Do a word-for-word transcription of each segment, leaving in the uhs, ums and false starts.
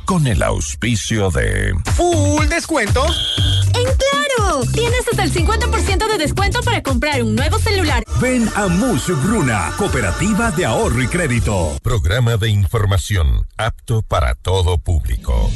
con el auspicio de ¡Full descuentos! ¡En Claro! Tienes hasta el cincuenta por ciento de descuento para comprar un nuevo celular. Ven a Musugruna, Cooperativa de Ahorro y Crédito. Programa de información apto para todo público.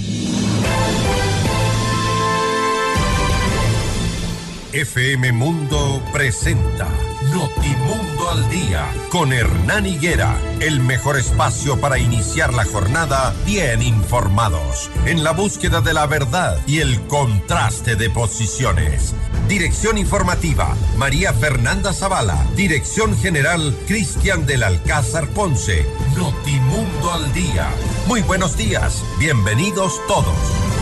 F M Mundo presenta Notimundo al Día con Hernán Higuera, el mejor espacio para iniciar la jornada bien informados, en la búsqueda de la verdad y el contraste de posiciones. Dirección informativa, María Fernanda Zavala. Dirección general, Cristian del Alcázar Ponce. Notimundo al Día. Muy buenos días, bienvenidos todos.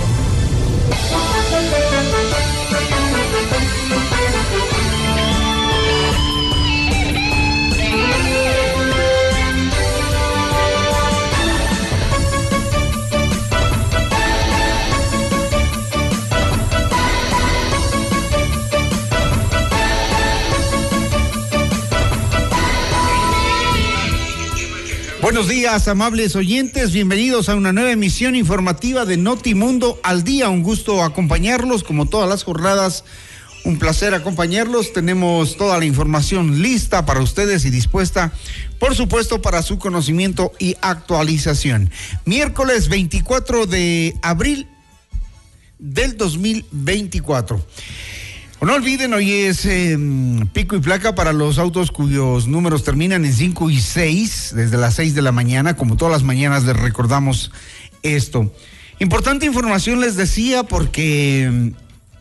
Buenos días, amables oyentes, bienvenidos a una nueva emisión informativa de Notimundo al Día. Un gusto acompañarlos, como todas las jornadas, un placer acompañarlos. Tenemos toda la información lista para ustedes y dispuesta, por supuesto, para su conocimiento y actualización. Miércoles veinticuatro de abril del dos mil veinticuatro. No olviden, hoy es eh, pico y placa para los autos cuyos números terminan en cinco y seis, desde las seis de la mañana, como todas las mañanas les recordamos esto. Importante información les decía porque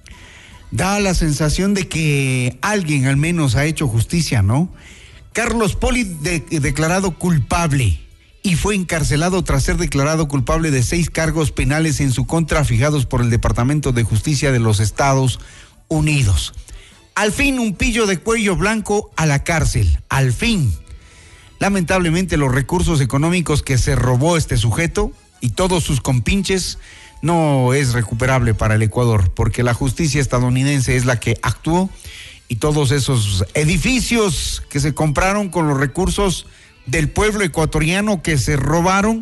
da la sensación de que alguien al menos ha hecho justicia, ¿no? Carlos Poli de, declarado culpable y fue encarcelado tras ser declarado culpable de seis cargos penales en su contra fijados por el Departamento de Justicia de los Estados Unidos. Al fin, un pillo de cuello blanco a la cárcel. Al fin. Lamentablemente, los recursos económicos que se robó este sujeto y todos sus compinches no es recuperable para el Ecuador, porque la justicia estadounidense es la que actuó y todos esos edificios que se compraron con los recursos del pueblo ecuatoriano que se robaron,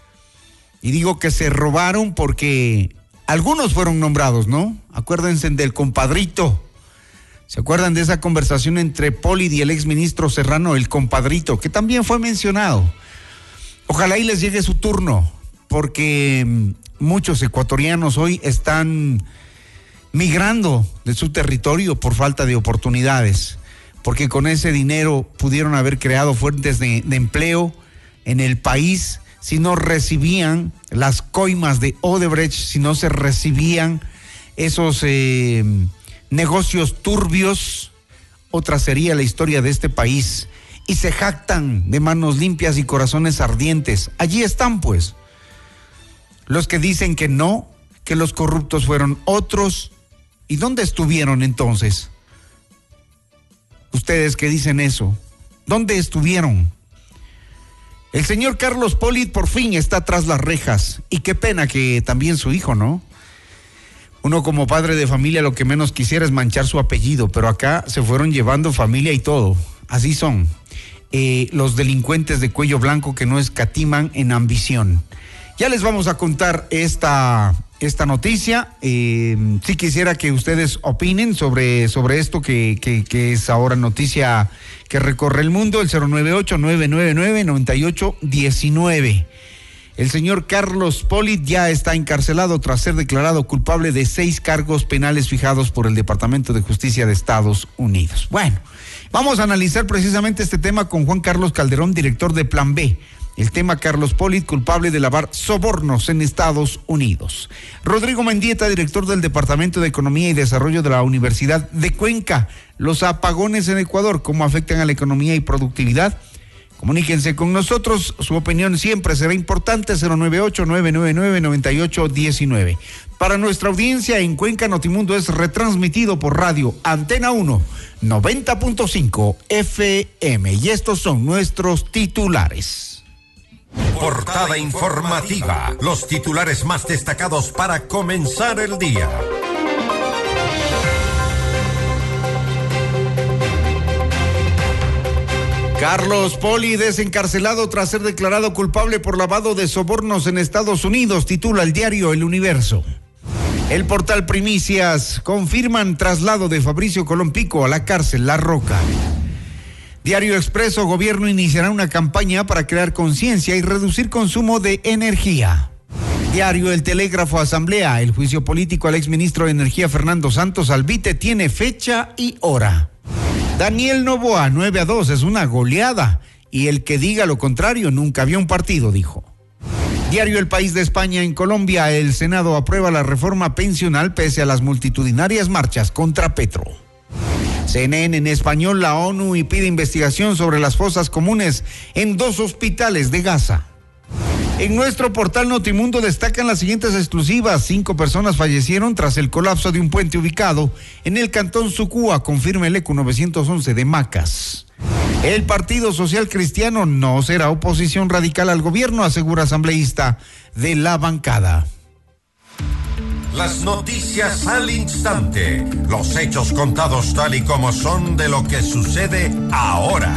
y digo que se robaron porque algunos fueron nombrados, ¿no? Acuérdense del compadrito. ¿Se acuerdan de esa conversación entre Poli y el exministro Serrano, el compadrito, que también fue mencionado? Ojalá y les llegue su turno, porque muchos ecuatorianos hoy están migrando de su territorio por falta de oportunidades, porque con ese dinero pudieron haber creado fuentes de, de empleo en el país. Si no recibían las coimas de Odebrecht, si no se recibían esos eh, negocios turbios, otra sería la historia de este país. Y se jactan de manos limpias y corazones ardientes. Allí están, pues, los que dicen que no, que los corruptos fueron otros. ¿Y dónde estuvieron entonces? Ustedes que dicen eso, ¿dónde estuvieron? El señor Carlos Poli por fin está tras las rejas, y qué pena que también su hijo, ¿no? Uno como padre de familia lo que menos quisiera es manchar su apellido, pero acá se fueron llevando familia y todo, así son eh, los delincuentes de cuello blanco que no escatiman en ambición. Ya les vamos a contar esta, esta noticia, eh, sí quisiera que ustedes opinen sobre, sobre esto que, que, que es ahora noticia que recorre el mundo, el cero nueve ocho, nueve nueve nueve, nueve ocho uno nueve. El señor Carlos Poli ya está encarcelado tras ser declarado culpable de seis cargos penales fijados por el Departamento de Justicia de Estados Unidos. Bueno, vamos a analizar precisamente este tema con Juan Carlos Calderón, director de Plan B. El tema Carlos Poli, culpable de lavar sobornos en Estados Unidos. Rodrigo Mendieta, director del Departamento de Economía y Desarrollo de la Universidad de Cuenca. Los apagones en Ecuador, ¿cómo afectan a la economía y productividad? Comuníquense con nosotros, su opinión siempre será importante, cero nueve ocho, nueve nueve nueve, nueve ocho uno nueve. Para nuestra audiencia en Cuenca, Notimundo es retransmitido por radio Antena uno, noventa punto cinco F M. Y estos son nuestros titulares. Portada informativa. Los titulares más destacados para comenzar el día. Carlos Poli desencarcelado tras ser declarado culpable por lavado de sobornos en Estados Unidos, titula el diario El Universo. El portal Primicias confirman traslado de Fabricio Colón Pico a la cárcel La Roca. Diario Expreso, gobierno iniciará una campaña para crear conciencia y reducir consumo de energía. Diario El Telégrafo, asamblea, el juicio político al exministro de Energía Fernando Santos Albite tiene fecha y hora. Daniel Noboa, nueve a dos, es una goleada, y el que diga lo contrario nunca vio un partido, dijo. Diario El País de España, en Colombia, el Senado aprueba la reforma pensional pese a las multitudinarias marchas contra Petro. C N N en español, la ONU y pide investigación sobre las fosas comunes en dos hospitales de Gaza. En nuestro portal Notimundo destacan las siguientes exclusivas. Cinco personas fallecieron tras el colapso de un puente ubicado en el cantón Sucúa, confirma el ECU novecientos once de Macas. El Partido Social Cristiano no será oposición radical al gobierno, asegura asambleísta de la bancada. Las noticias al instante, los hechos contados tal y como son de lo que sucede ahora.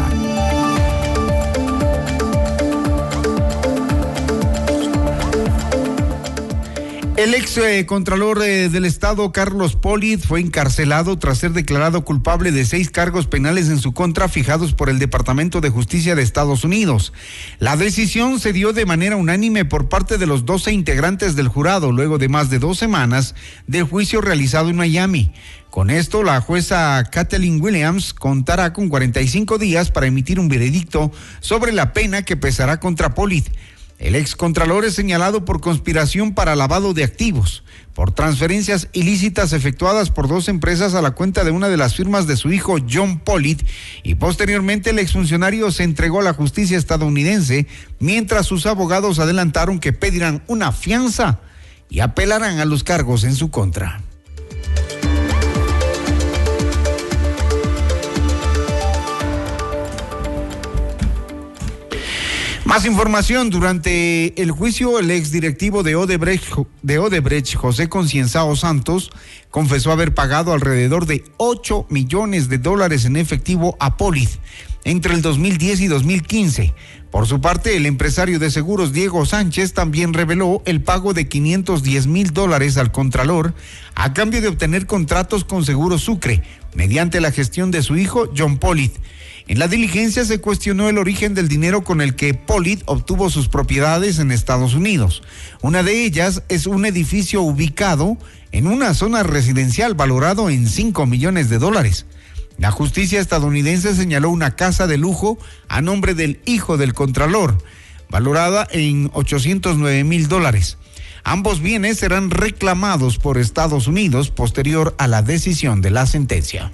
El ex eh, contralor eh, del Estado, Carlos Poli, fue encarcelado tras ser declarado culpable de seis cargos penales en su contra fijados por el Departamento de Justicia de Estados Unidos. La decisión se dio de manera unánime por parte de los doce integrantes del jurado, luego de más de dos semanas del juicio realizado en Miami. Con esto, la jueza Kathleen Williams contará con cuarenta y cinco días para emitir un veredicto sobre la pena que pesará contra Poli. El excontralor es señalado por conspiración para lavado de activos, por transferencias ilícitas efectuadas por dos empresas a la cuenta de una de las firmas de su hijo John Poli, y posteriormente el exfuncionario se entregó a la justicia estadounidense, mientras sus abogados adelantaron que pedirán una fianza y apelarán a los cargos en su contra. Más información. Durante el juicio, el exdirectivo de Odebrecht, de Odebrecht, José Concienzao Santos, confesó haber pagado alrededor de ocho millones de dólares en efectivo a Poli entre el dos mil diez y dos mil quince. Por su parte, el empresario de seguros Diego Sánchez también reveló el pago de quinientos diez mil dólares al contralor a cambio de obtener contratos con Seguros Sucre, mediante la gestión de su hijo John Poli. En la diligencia se cuestionó el origen del dinero con el que Poli obtuvo sus propiedades en Estados Unidos. Una de ellas es un edificio ubicado en una zona residencial valorado en cinco millones de dólares. La justicia estadounidense señaló una casa de lujo a nombre del hijo del contralor, valorada en ochocientos nueve mil dólares. Ambos bienes serán reclamados por Estados Unidos posterior a la decisión de la sentencia.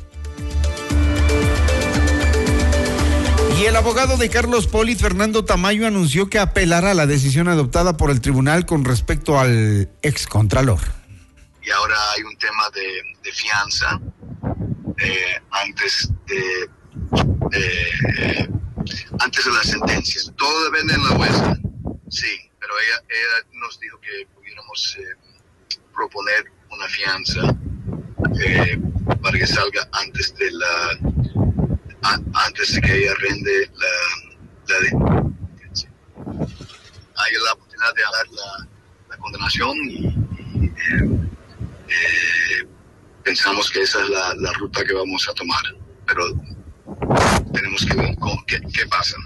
Y el abogado de Carlos Poli, Fernando Tamayo, anunció que apelará a la decisión adoptada por el tribunal con respecto al excontralor. Y ahora hay un tema de, de fianza eh, antes de eh, antes de las sentencias. Todo depende de la jueza, sí, pero ella, ella nos dijo que pudiéramos eh, proponer una fianza eh, para que salga antes de la antes de que ella rende la, la sentencia. Hay la oportunidad de dar la, la condenación y, y eh, eh, pensamos que esa es la, la ruta que vamos a tomar, pero tenemos que ver con, qué, qué pasa.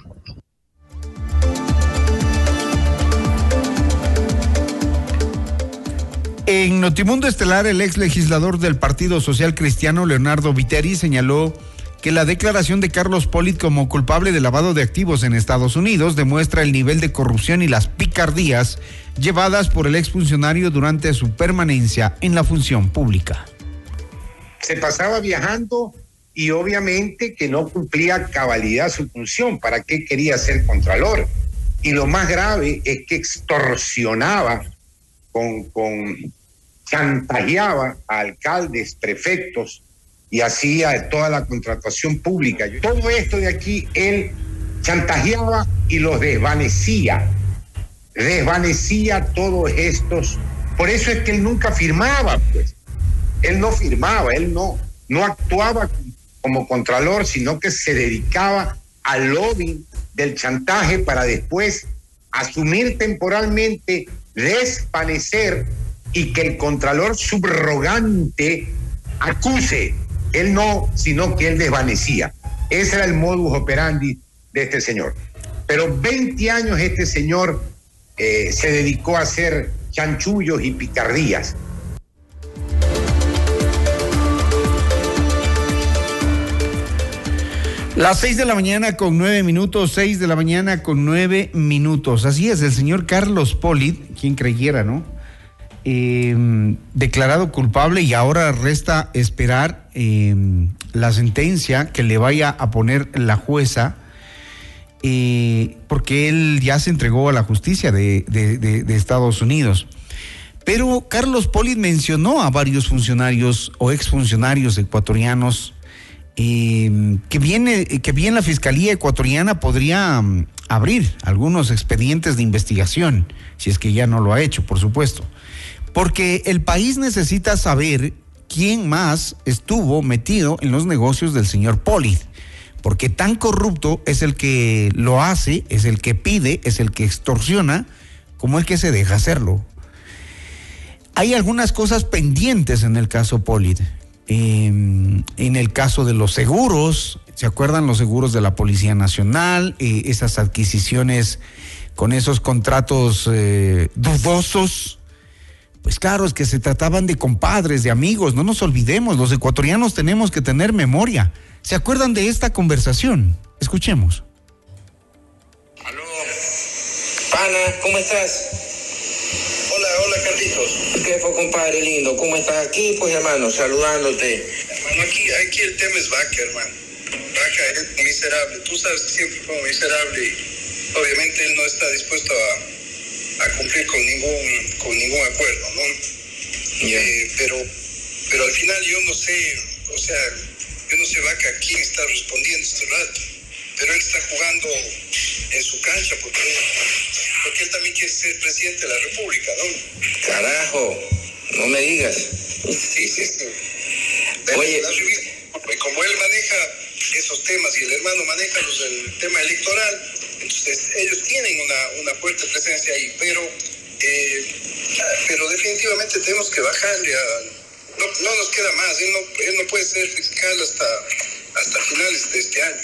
En Notimundo Estelar, el ex legislador del Partido Social Cristiano, Leonardo Viteri, señaló que la declaración de Carlos Poli como culpable de lavado de activos en Estados Unidos demuestra el nivel de corrupción y las picardías llevadas por el exfuncionario durante su permanencia en la función pública. Se pasaba viajando y obviamente que no cumplía a cabalidad su función. ¿Para qué quería ser contralor? Y lo más grave es que extorsionaba, con, con chantajeaba a alcaldes, prefectos, y hacía toda la contratación pública. Todo esto de aquí, él chantajeaba y los desvanecía, desvanecía todos estos. Por eso es que él nunca firmaba, pues. Él no firmaba, él no, no actuaba como contralor, sino que se dedicaba al lobby del chantaje para después asumir temporalmente, desvanecer y que el contralor subrogante acuse. Él no, sino que él desvanecía. Ese era el modus operandi de este señor. Pero veinte años este señor eh, se dedicó a hacer chanchullos y picardías. Las seis de la mañana con nueve minutos, seis de la mañana con nueve minutos. Así es, el señor Carlos Polit, quien creyera, ¿no? Eh, declarado culpable y ahora resta esperar eh, la sentencia que le vaya a poner la jueza, eh, porque él ya se entregó a la justicia de, de, de, de Estados Unidos. Pero Carlos Polit mencionó a varios funcionarios o exfuncionarios ecuatorianos Eh, que, viene, que bien la Fiscalía ecuatoriana podría um, abrir algunos expedientes de investigación, si es que ya no lo ha hecho, por supuesto, porque el país necesita saber quién más estuvo metido en los negocios del señor Polit, porque tan corrupto es el que lo hace, es el que pide, es el que extorsiona, como el que se deja hacerlo. Hay algunas cosas pendientes en el caso Polit. Eh, en el caso de los seguros, ¿se acuerdan los seguros de la Policía Nacional? Eh, esas adquisiciones con esos contratos eh, dudosos. Pues claro, es que se trataban de compadres, de amigos, no nos olvidemos, los ecuatorianos tenemos que tener memoria. ¿Se acuerdan de esta conversación? Escuchemos. Aló, pana, ¿cómo estás? Hola, hola Carlitos. ¿Qué fue, compadre lindo? ¿Cómo estás aquí? Pues hermano, saludándote. Hermano, aquí, aquí el tema es Vaca, hermano. Vaca es miserable. Tú sabes que siempre fue miserable y obviamente él no está dispuesto a, a cumplir con ningún, con ningún acuerdo, ¿no? Yeah. Eh, pero, pero al final yo no sé, o sea, yo no sé Vaca a quién está respondiendo este rato, pero él está jugando en su cancha porque, porque él también quiere ser presidente de la República, ¿no? Carajo, no me digas. Sí, sí, sí. Oye, como él maneja esos temas y el hermano maneja los del tema electoral, entonces ellos tienen una, una fuerte presencia ahí, pero eh, pero definitivamente tenemos que bajarle a... No, no nos queda más, él no, él no puede ser fiscal hasta, hasta finales de este año.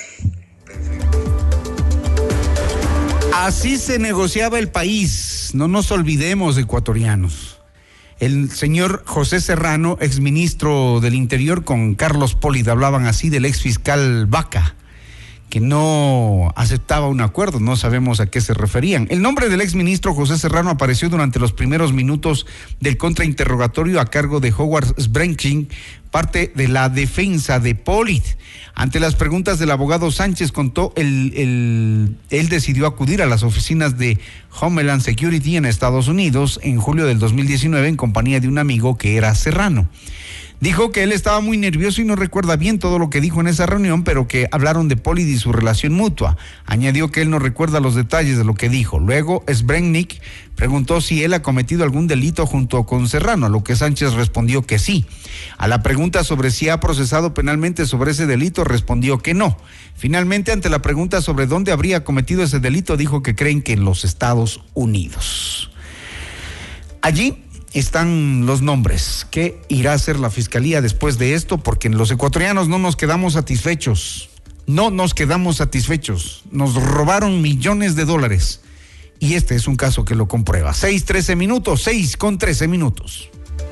Así se negociaba el país, no nos olvidemos, ecuatorianos. El señor José Serrano, exministro del Interior, con Carlos Polit, hablaban así del exfiscal Vaca, que no aceptaba un acuerdo, no sabemos a qué se referían. El nombre del exministro José Serrano apareció durante los primeros minutos del contrainterrogatorio a cargo de Howard Sbrenking, parte de la defensa de Polit. Ante las preguntas del abogado Sánchez, contó, el, el, él decidió acudir a las oficinas de Homeland Security en Estados Unidos en julio del dos mil diecinueve en compañía de un amigo que era Serrano. Dijo que él estaba muy nervioso y no recuerda bien todo lo que dijo en esa reunión, pero que hablaron de Polit y su relación mutua. Añadió que él no recuerda los detalles de lo que dijo. Luego, Sbrennik preguntó si él ha cometido algún delito junto con Serrano, a lo que Sánchez respondió que sí. A la pregunta sobre si ha procesado penalmente sobre ese delito, respondió que no. Finalmente, ante la pregunta sobre dónde habría cometido ese delito, dijo que creen que en los Estados Unidos. Allí están los nombres. ¿Qué irá a hacer la Fiscalía después de esto? Porque los ecuatorianos no nos quedamos satisfechos. No nos quedamos satisfechos. Nos robaron millones de dólares. Y este es un caso que lo comprueba. seis, trece minutos, seis con trece minutos.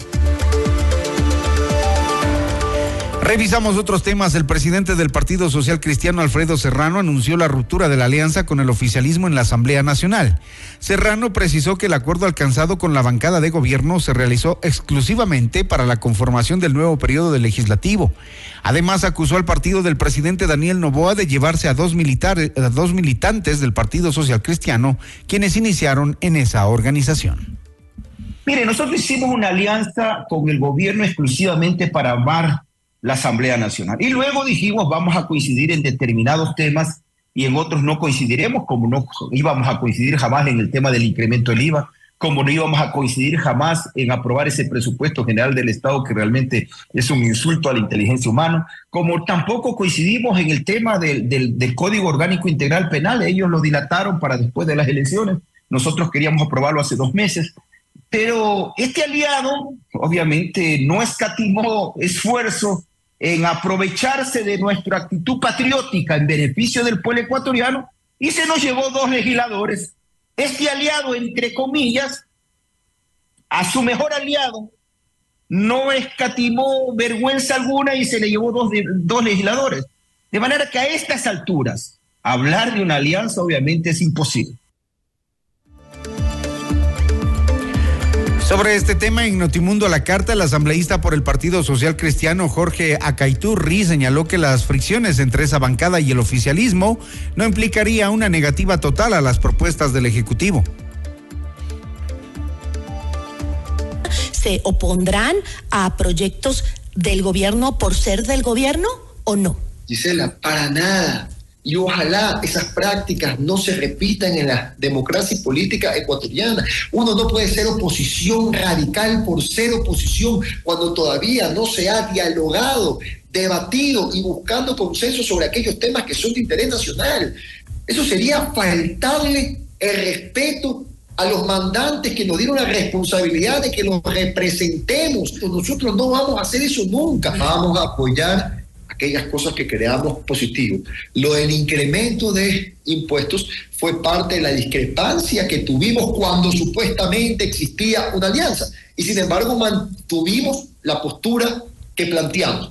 Revisamos otros temas. El presidente del Partido Social Cristiano, Alfredo Serrano, anunció la ruptura de la alianza con el oficialismo en la Asamblea Nacional. Serrano precisó que el acuerdo alcanzado con la bancada de gobierno se realizó exclusivamente para la conformación del nuevo periodo del legislativo. Además, acusó al partido del presidente Daniel Noboa de llevarse a dos militares, a dos militantes del Partido Social Cristiano, quienes iniciaron en esa organización. Mire, nosotros hicimos una alianza con el gobierno exclusivamente para armar la Asamblea Nacional. Y luego dijimos, vamos a coincidir en determinados temas y en otros no coincidiremos, como no íbamos a coincidir jamás en el tema del incremento del I V A, como no íbamos a coincidir jamás en aprobar ese presupuesto general del Estado que realmente es un insulto a la inteligencia humana, como tampoco coincidimos en el tema del, del, del Código Orgánico Integral Penal. Ellos lo dilataron para después de las elecciones, nosotros queríamos aprobarlo hace dos meses, pero este aliado obviamente no escatimó esfuerzo en aprovecharse de nuestra actitud patriótica en beneficio del pueblo ecuatoriano y se nos llevó dos legisladores. Este aliado, entre comillas, a su mejor aliado, no escatimó vergüenza alguna y se le llevó dos, dos legisladores. De manera que a estas alturas, hablar de una alianza obviamente es imposible. Sobre este tema, en Notimundo a la Carta, el asambleísta por el Partido Social Cristiano, Jorge Acaiturri, señaló que las fricciones entre esa bancada y el oficialismo no implicaría una negativa total a las propuestas del Ejecutivo. ¿Se opondrán a proyectos del gobierno por ser del gobierno o no? Gisela, para nada. Y ojalá esas prácticas no se repitan en la democracia política ecuatoriana. Uno no puede ser oposición radical por ser oposición cuando todavía no se ha dialogado, debatido y buscando consenso sobre aquellos temas que son de interés nacional. Eso sería faltarle el respeto a los mandantes que nos dieron la responsabilidad de que los representemos. Nosotros no vamos a hacer eso nunca. Vamos a apoyar aquellas cosas que creamos positivos. Lo del incremento de impuestos fue parte de la discrepancia que tuvimos cuando supuestamente existía una alianza y sin embargo mantuvimos la postura que planteamos.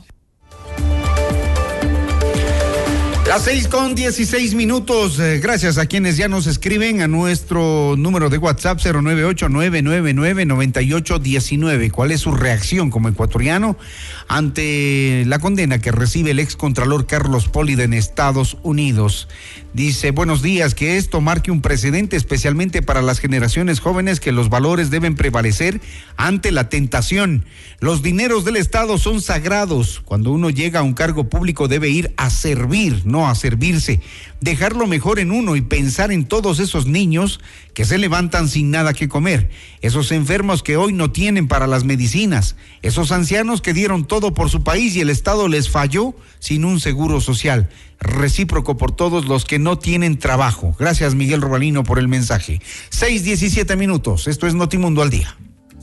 Las seis con dieciséis minutos, eh, gracias a quienes ya nos escriben a nuestro número de WhatsApp cero nueve ocho, nueve nueve nueve, nueve ocho uno nueve. ¿Cuál es su reacción como ecuatoriano ante la condena que recibe el excontralor Carlos Pólida en Estados Unidos? Dice, buenos días, que esto marque un precedente especialmente para las generaciones jóvenes, que los valores deben prevalecer ante la tentación. Los dineros del Estado son sagrados. Cuando uno llega a un cargo público debe ir a servir, no a servirse. Dejar lo mejor en uno y pensar en todos esos niños que se levantan sin nada que comer, esos enfermos que hoy no tienen para las medicinas, esos ancianos que dieron todo por su país y el Estado les falló sin un seguro social. Recíproco por todos los que no tienen trabajo. Gracias, Miguel Robalino, por el mensaje. seis diecisiete minutos, esto es Notimundo al Día.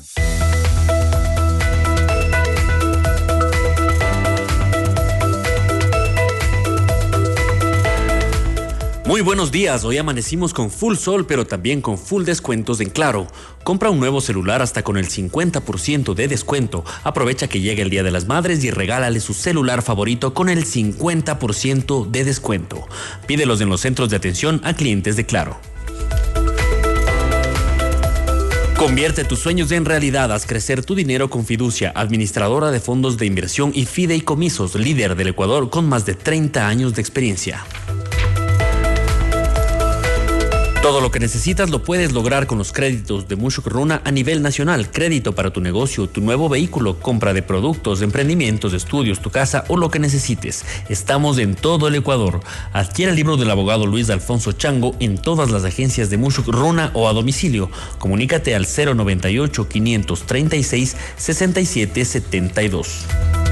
Muy buenos días, hoy amanecimos con full sol pero también con full descuentos en Claro. Compra un nuevo celular hasta con el cincuenta por ciento de descuento. Aprovecha que llega el Día de las Madres y regálale su celular favorito con el cincuenta por ciento de descuento. Pídelos en los centros de atención a clientes de Claro. Convierte tus sueños en realidad, haz crecer tu dinero con Fiducia, administradora de fondos de inversión y fideicomisos, líder del Ecuador con más de treinta años de experiencia. Todo lo que necesitas lo puedes lograr con los créditos de Mushuk Runa a nivel nacional. Crédito para tu negocio, tu nuevo vehículo, compra de productos, emprendimientos, estudios, tu casa o lo que necesites. Estamos en todo el Ecuador. Adquiere el libro del abogado Luis Alfonso Chango en todas las agencias de Mushuk Runa o a domicilio. Comunícate al cero noventa y ocho, quinientos treinta y seis, sesenta y siete setenta y dos.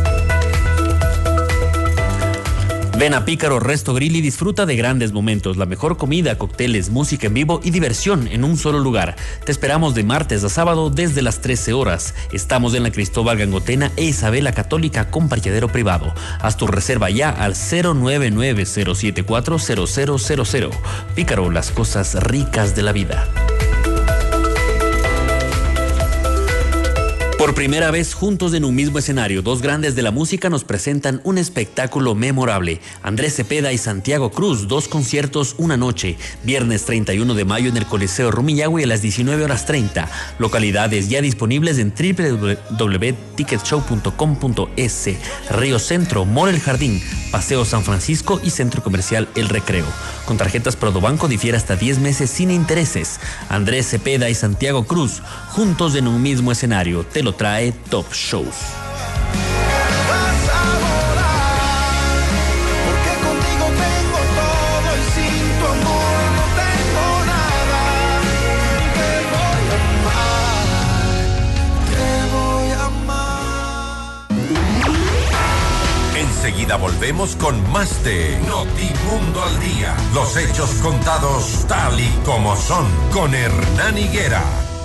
Ven a Pícaro Resto Grill y disfruta de grandes momentos, la mejor comida, cócteles, música en vivo y diversión en un solo lugar. Te esperamos de martes a sábado desde las trece horas. Estamos en la Cristóbal Gangotena e Isabela Católica con parqueadero privado. Haz tu reserva ya al cero nueve nueve, cero siete cuatro, cero cero cero cero. Pícaro, las cosas ricas de la vida. Por primera vez juntos en un mismo escenario, dos grandes de la música nos presentan un espectáculo memorable. Andrés Cepeda y Santiago Cruz, dos conciertos una noche. Viernes treinta y uno de mayo en el Coliseo Rumillagüe a las diecinueve horas treinta. Localidades ya disponibles en doble u doble u doble u punto ticket show punto com punto es. Río Centro, Mall El Jardín, Paseo San Francisco y Centro Comercial El Recreo. Con tarjetas Prodobanco difiere hasta diez meses sin intereses. Andrés Cepeda y Santiago Cruz, juntos en un mismo escenario. Te lo trae Top Shows. Enseguida volvemos con más de Notimundo al Día. Los hechos contados tal y como son con Hernán Higuera.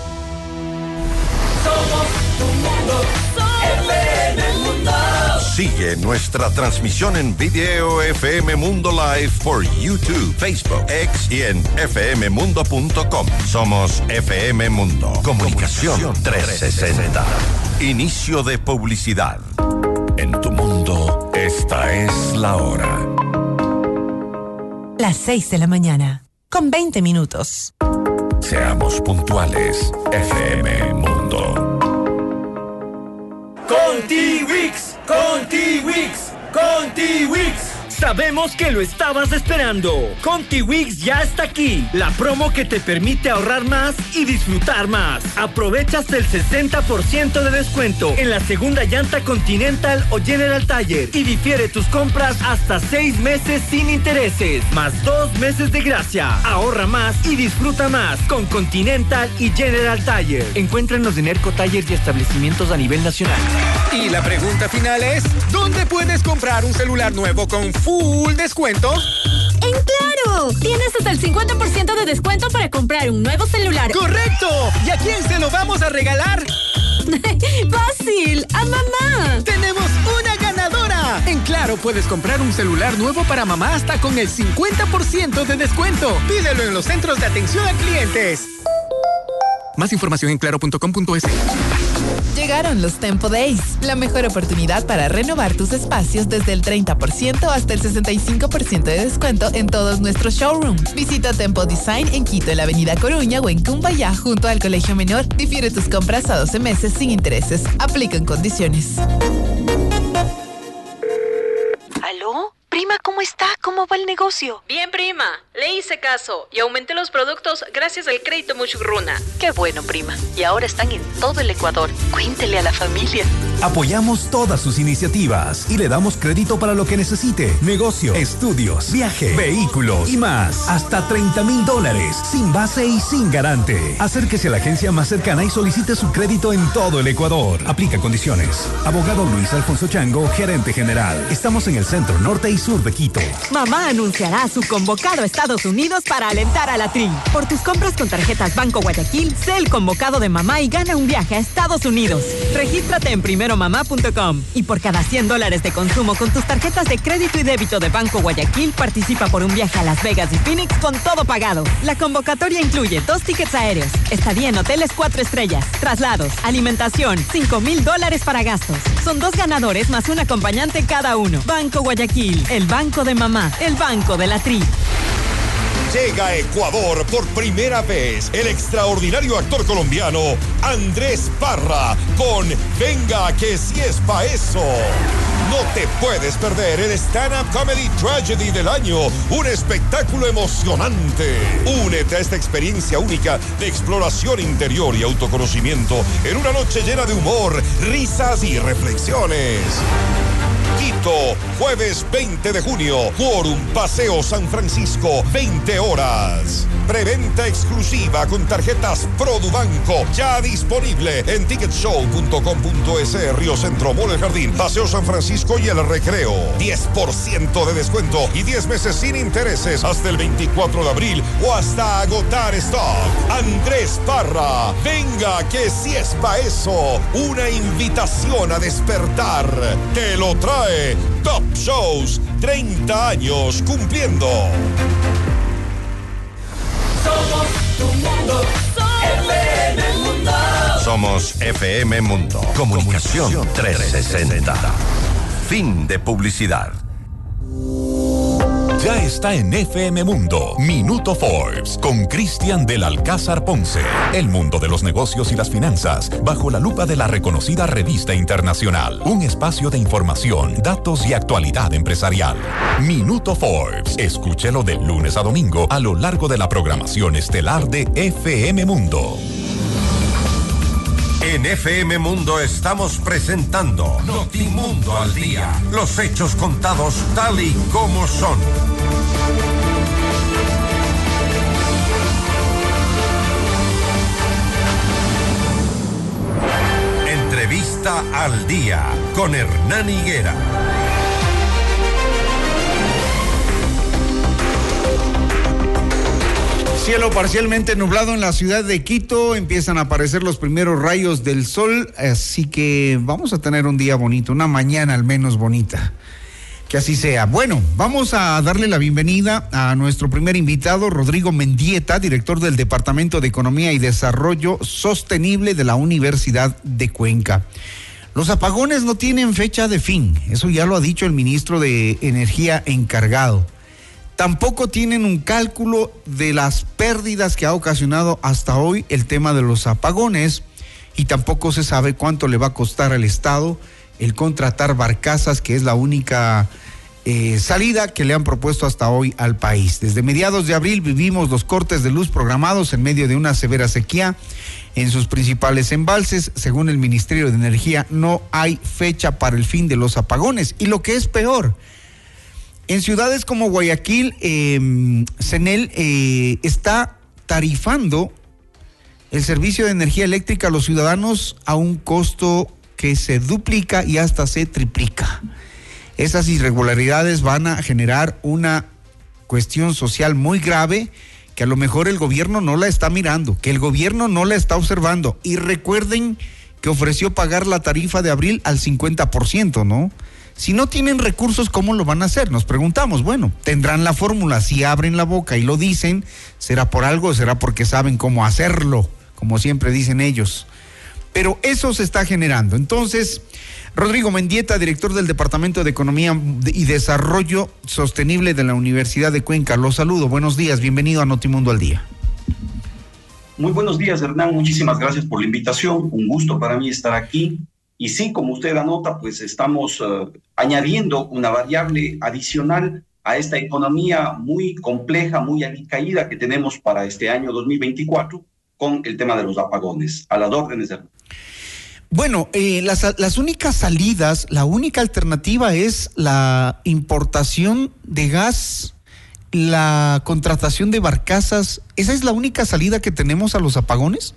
Somos tu mundo, F M Mundo. Sigue nuestra transmisión en video F M Mundo Live por YouTube, Facebook, X y en f m mundo punto com. Somos F M Mundo. Comunicación trescientos sesenta. Inicio de publicidad. En tu mundo, esta es la hora. Las seis de la mañana, con veinte minutos. Seamos puntuales, F M Mundo. Contiwix, Contiwix, Contiwix. Sabemos que lo estabas esperando. Contiwix ya está aquí. La promo que te permite ahorrar más y disfrutar más. Aprovecha hasta el sesenta por ciento de descuento en la segunda llanta Continental o General Tire y difiere tus compras hasta seis meses sin intereses, más dos meses de gracia. Ahorra más y disfruta más con Continental y General Tire. Encuéntranos en Erco Tires y establecimientos a nivel nacional. Y la pregunta final es, ¿dónde puedes comprar un celular nuevo con full descuento? ¡En Claro! Tienes hasta el cincuenta por ciento de descuento para comprar un nuevo celular. ¡Correcto! ¿Y a quién se lo vamos a regalar? ¡Fácil! ¡A mamá! ¡Tenemos una ganadora! En Claro puedes comprar un celular nuevo para mamá hasta con el cincuenta por ciento de descuento. Pídelo en los centros de atención a clientes. Más información en claro punto com punto es. Llegaron los Tempo Days, la mejor oportunidad para renovar tus espacios desde el treinta por ciento hasta el sesenta y cinco por ciento de descuento en todos nuestros showrooms. Visita Tempo Design en Quito, en la avenida Coruña o en Cumbayá junto al Colegio Menor. Difiere tus compras a doce meses sin intereses. Aplican condiciones. ¿Aló? Prima, ¿cómo está? ¿Cómo va el negocio? Bien, prima. Le hice caso y aumenté los productos gracias al crédito Muchugruna. Qué bueno, prima. Y ahora están en todo el Ecuador. Cuéntele a la familia. Apoyamos todas sus iniciativas y le damos crédito para lo que necesite. Negocio, estudios, viaje, vehículos y más. Hasta treinta mil dólares, sin base y sin garante. Acérquese a la agencia más cercana y solicite su crédito en todo el Ecuador. Aplica condiciones. Abogado Luis Alfonso Chango, gerente general. Estamos en el centro norte y sur de Quito. Mamá anunciará su convocado a Estados Unidos para alentar a la Tri. Por tus compras con tarjetas Banco Guayaquil, sé el convocado de mamá y gana un viaje a Estados Unidos. Regístrate en primero mamá punto com y por cada cien dólares de consumo con tus tarjetas de crédito y débito de Banco Guayaquil, participa por un viaje a Las Vegas y Phoenix con todo pagado. La convocatoria incluye dos tickets aéreos, estadía en hoteles cuatro estrellas, traslados, alimentación, cinco mil dólares para gastos. Son dos ganadores más un acompañante cada uno. Banco Guayaquil, el banco de mamá, el banco de la Tri. Llega a Ecuador por primera vez el extraordinario actor colombiano Andrés Parra con Venga que si es pa' eso. No te puedes perder el Stand-Up Comedy Tragedy del año, un espectáculo emocionante. Únete a esta experiencia única de exploración interior y autoconocimiento en una noche llena de humor, risas y reflexiones. Quito, jueves veinte de junio, Quórum, Paseo San Francisco, veinte horas. Preventa exclusiva con tarjetas Produbanco, ya disponible en ticket show punto com punto es, Río Centro, Mall El Jardín, Paseo San Francisco y El Recreo. diez por ciento de descuento y diez meses sin intereses hasta el veinticuatro de abril o hasta agotar stock. Andrés Parra, venga que si es pa' eso. Una invitación a despertar. Te lo trae Top Shows, treinta años cumpliendo. Somos tu mundo, F M Mundo. Somos F M Mundo. Comunicación trescientos sesenta. Fin de publicidad. Ya está en F M Mundo, Minuto Forbes, con Cristian del Alcázar Ponce. El mundo de los negocios y las finanzas, bajo la lupa de la reconocida revista internacional. Un espacio de información, datos y actualidad empresarial. Minuto Forbes, escúchelo de lunes a domingo a lo largo de la programación estelar de F M Mundo. En F M Mundo estamos presentando Notimundo al Día. Los hechos contados tal y como son. Entrevista al Día con Hernán Higuera. Cielo parcialmente nublado en la ciudad de Quito, empiezan a aparecer los primeros rayos del sol, así que vamos a tener un día bonito, una mañana al menos bonita. Que así sea. Bueno, vamos a darle la bienvenida a nuestro primer invitado, Rodrigo Mendieta, director del Departamento de Economía y Desarrollo Sostenible de la Universidad de Cuenca. Los apagones no tienen fecha de fin, eso ya lo ha dicho el ministro de Energía encargado. Tampoco tienen un cálculo de las pérdidas que ha ocasionado hasta hoy el tema de los apagones y tampoco se sabe cuánto le va a costar al Estado el contratar barcazas, que es la única eh, salida que le han propuesto hasta hoy al país. Desde mediados de abril vivimos los cortes de luz programados en medio de una severa sequía en sus principales embalses. Según el Ministerio de Energía, no hay fecha para el fin de los apagones. Y lo que es peor, en ciudades como Guayaquil, eh, CENEL eh, está tarifando el servicio de energía eléctrica a los ciudadanos a un costo que se duplica y hasta se triplica. Esas irregularidades van a generar una cuestión social muy grave que a lo mejor el gobierno no la está mirando, que el gobierno no la está observando. Y recuerden que ofreció pagar la tarifa de abril al cincuenta por ciento, ¿no? Si no tienen recursos, ¿cómo lo van a hacer? Nos preguntamos. Bueno, tendrán la fórmula. Si abren la boca y lo dicen, ¿será por algo o será porque saben cómo hacerlo? Como siempre dicen ellos. Pero eso se está generando. Entonces, Rodrigo Mendieta, director del Departamento de Economía y Desarrollo Sostenible de la Universidad de Cuenca, los saludo. Buenos días, bienvenido a Notimundo al Día. Muy buenos días, Hernán. Muchísimas gracias por la invitación. Un gusto para mí estar aquí. Y sí, como usted anota, pues estamos uh, añadiendo una variable adicional a esta economía muy compleja, muy alicaída que tenemos para este año dos mil veinticuatro con el tema de los apagones. A las órdenes de... Bueno, eh, las, las únicas salidas, la única alternativa es la importación de gas, la contratación de barcazas. ¿Esa es la única salida que tenemos a los apagones?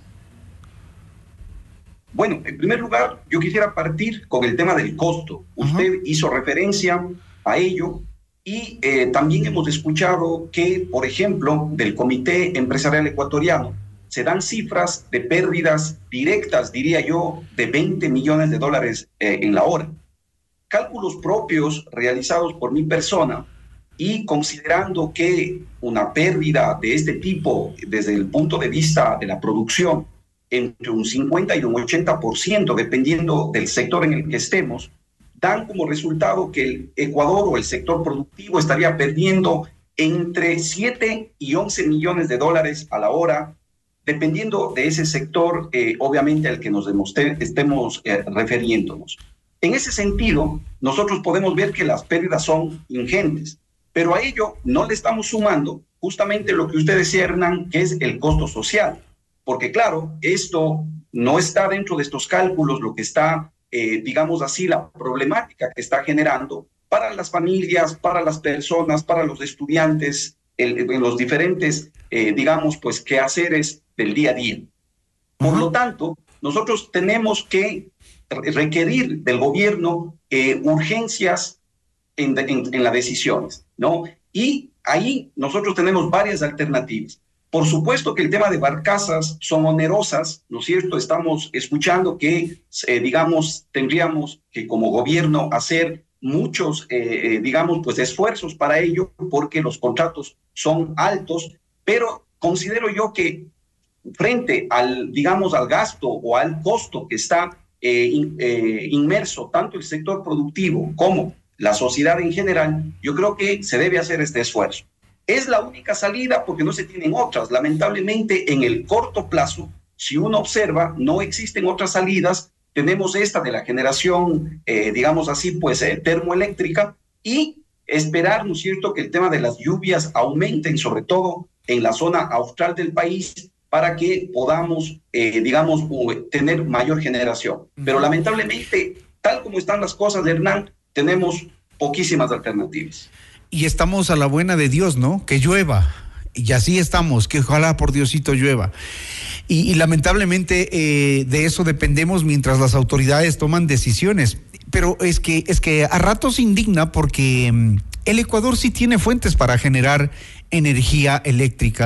Bueno, en primer lugar, yo quisiera partir con el tema del costo. Usted uh-huh. hizo referencia a ello y eh, también hemos escuchado que, por ejemplo, del Comité Empresarial Ecuatoriano, se dan cifras de pérdidas directas, diría yo, de veinte millones de dólares eh, en la hora. Cálculos propios realizados por mi persona y considerando que una pérdida de este tipo, desde el punto de vista de la producción, entre un cincuenta y un ochenta por ciento, dependiendo del sector en el que estemos, dan como resultado que el Ecuador o el sector productivo estaría perdiendo entre siete y once millones de dólares a la hora, dependiendo de ese sector, eh, obviamente, al que nos estemos eh, refiriéndonos. En ese sentido, nosotros podemos ver que las pérdidas son ingentes, pero a ello no le estamos sumando justamente lo que usted decía, Hernán, que es el costo social. Porque claro, esto no está dentro de estos cálculos, lo que está, eh, digamos así, la problemática que está generando para las familias, para las personas, para los estudiantes, el, en los diferentes, eh, digamos, pues, quehaceres del día a día. Por uh-huh. lo tanto, nosotros tenemos que requerir del gobierno eh, urgencias en, en, en las decisiones, ¿no? Y ahí nosotros tenemos varias alternativas. Por supuesto que el tema de barcazas son onerosas, ¿no es cierto? Estamos escuchando que, eh, digamos, tendríamos que como gobierno hacer muchos, eh, eh, digamos, pues esfuerzos para ello, porque los contratos son altos, pero considero yo que frente al, digamos, al gasto o al costo que está eh, in, eh, inmerso tanto el sector productivo como la sociedad en general, yo creo que se debe hacer este esfuerzo. Es la única salida porque no se tienen otras. Lamentablemente, en el corto plazo, si uno observa, no existen otras salidas. Tenemos esta de la generación, eh, digamos así, pues eh, termoeléctrica, y esperar, ¿no es cierto?, que el tema de las lluvias aumenten, sobre todo en la zona austral del país, para que podamos, eh, digamos, tener mayor generación. Pero lamentablemente, tal como están las cosas, Hernán, tenemos poquísimas alternativas. Y estamos a la buena de Dios, ¿no? Que llueva. Y así estamos, que ojalá por Diosito llueva. Y, y lamentablemente eh, de eso dependemos mientras las autoridades toman decisiones. Pero es que, es que a ratos indigna porque um, el Ecuador sí tiene fuentes para generar energía eléctrica.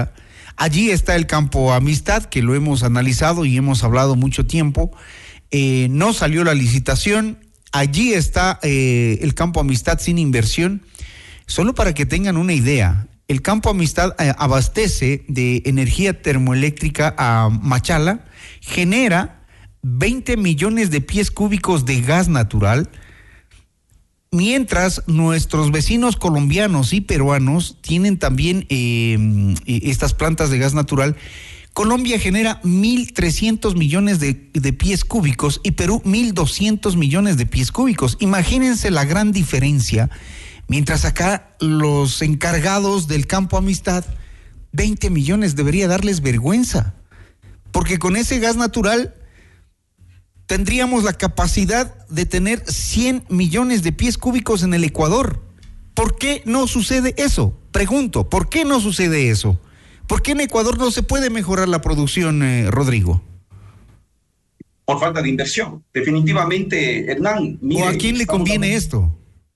Allí está el campo Amistad, que lo hemos analizado y hemos hablado mucho tiempo. Eh, no salió la licitación. Allí está eh, el campo Amistad sin inversión. Solo para que tengan una idea, el campo Amistad eh, abastece de energía termoeléctrica a Machala, genera veinte millones de pies cúbicos de gas natural, mientras nuestros vecinos colombianos y peruanos tienen también eh, estas plantas de gas natural. Colombia genera mil trescientos millones de, de pies cúbicos y Perú mil doscientos millones de pies cúbicos. Imagínense la gran diferencia, mientras acá los encargados del campo Amistad, veinte millones debería darles vergüenza, porque con ese gas natural tendríamos la capacidad de tener cien millones de pies cúbicos en el Ecuador. ¿Por qué no sucede eso? Pregunto, ¿por qué no sucede eso? ¿Por qué en Ecuador no se puede mejorar la producción, eh, Rodrigo? Por falta de inversión. Definitivamente, Hernán. Mire, ¿o a quién le conviene hablando... esto?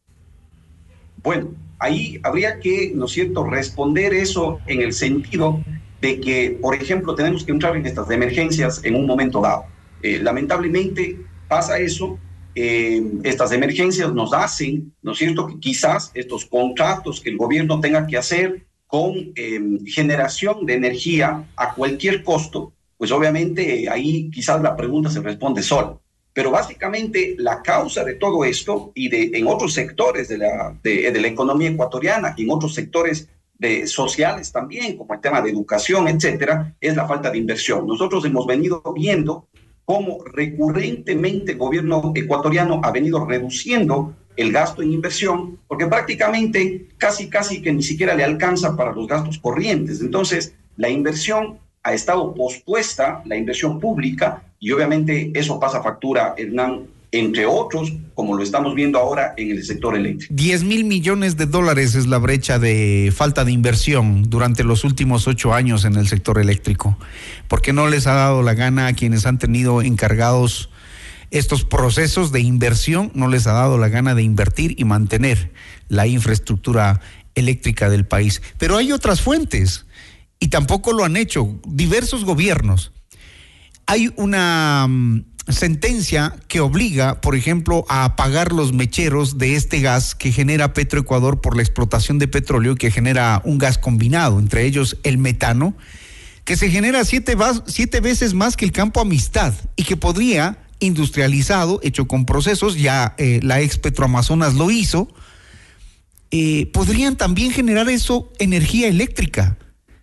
Bueno, ahí habría que, ¿no es cierto?, responder eso en el sentido de que, por ejemplo, tenemos que entrar en estas emergencias en un momento dado. Eh, lamentablemente pasa eso, eh, estas emergencias nos hacen, ¿no es cierto?, que quizás estos contratos que el gobierno tenga que hacer con eh, generación de energía a cualquier costo, pues obviamente eh, ahí quizás la pregunta se responde sola. Pero básicamente la causa de todo esto y de en otros sectores de la, de, de la economía ecuatoriana y en otros sectores de, sociales también, como el tema de educación, etcétera, es la falta de inversión. Nosotros hemos venido viendo cómo recurrentemente el gobierno ecuatoriano ha venido reduciendo el gasto en inversión, porque prácticamente casi casi que ni siquiera le alcanza para los gastos corrientes. Entonces, la inversión ha estado pospuesta, la inversión pública, y obviamente eso pasa factura, Hernán, entre otros, como lo estamos viendo ahora en el sector eléctrico. diez mil millones de dólares es la brecha de falta de inversión durante los últimos ocho años en el sector eléctrico. ¿Por qué no les ha dado la gana a quienes han tenido encargados estos procesos de inversión? No les ha dado la gana de invertir y mantener la infraestructura eléctrica del país. Pero hay otras fuentes y tampoco lo han hecho diversos gobiernos. Hay una um, sentencia que obliga, por ejemplo, a apagar los mecheros de este gas que genera Petroecuador por la explotación de petróleo, que genera un gas combinado, entre ellos el metano, que se genera siete, siete veces más que el campo Amistad y que podría, industrializado, hecho con procesos, ya eh, la ex Petroamazonas lo hizo, eh, podrían también generar eso energía eléctrica.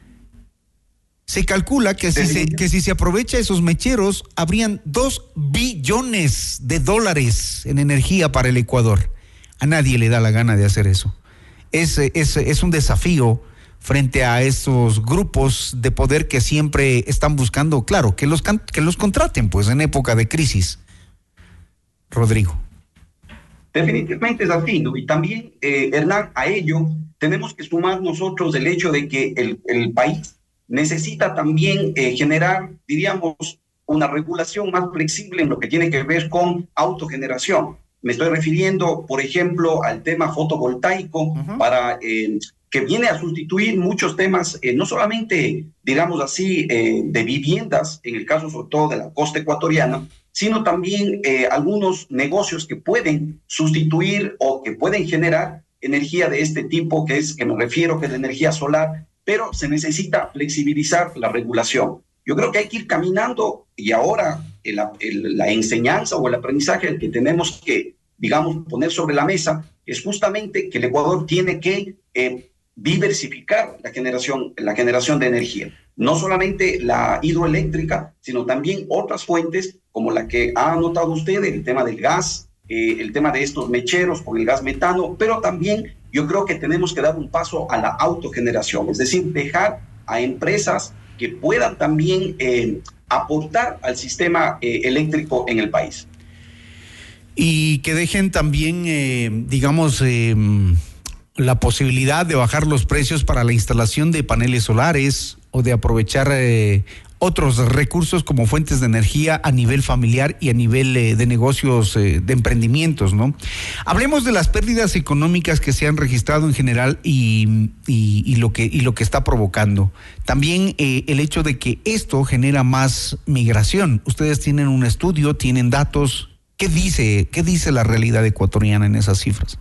Se calcula que si se, que si se aprovecha esos mecheros, habrían dos billones de dólares en energía para el Ecuador. A nadie le da la gana de hacer eso. Es, es, es un desafío frente a esos grupos de poder que siempre están buscando, claro, que los, que los contraten, pues, en época de crisis. Rodrigo. Definitivamente es así, ¿no? Y también, eh, Hernán, a ello tenemos que sumar nosotros el hecho de que el, el país necesita también eh, generar, diríamos, una regulación más flexible en lo que tiene que ver con autogeneración. Me estoy refiriendo, por ejemplo, al tema fotovoltaico, uh-huh. para eh, que viene a sustituir muchos temas, eh, no solamente, digamos así, eh, de viviendas, en el caso sobre todo de la costa ecuatoriana, sino también eh, algunos negocios que pueden sustituir o que pueden generar energía de este tipo, que es, que me refiero, que es la energía solar, pero se necesita flexibilizar la regulación. Yo creo que hay que ir caminando y ahora el, el, la enseñanza o el aprendizaje que tenemos que, digamos, poner sobre la mesa es justamente que el Ecuador tiene que eh, diversificar la generación, la generación de energía. No solamente la hidroeléctrica, sino también otras fuentes como la que ha anotado usted, el tema del gas, eh, el tema de estos mecheros con el gas metano, pero también yo creo que tenemos que dar un paso a la autogeneración, es decir, dejar a empresas que puedan también eh, aportar al sistema eh, eléctrico en el país. Y que dejen también, eh, digamos, eh, la posibilidad de bajar los precios para la instalación de paneles solares o de aprovechar eh, otros recursos como fuentes de energía a nivel familiar y a nivel eh, de negocios, eh, de emprendimientos, ¿no? Hablemos de las pérdidas económicas que se han registrado en general y, y, y, lo, que, y lo que está provocando. También eh, el hecho de que esto genera más migración. Ustedes tienen un estudio, tienen datos. ¿Qué dice, qué dice la realidad ecuatoriana en esas cifras?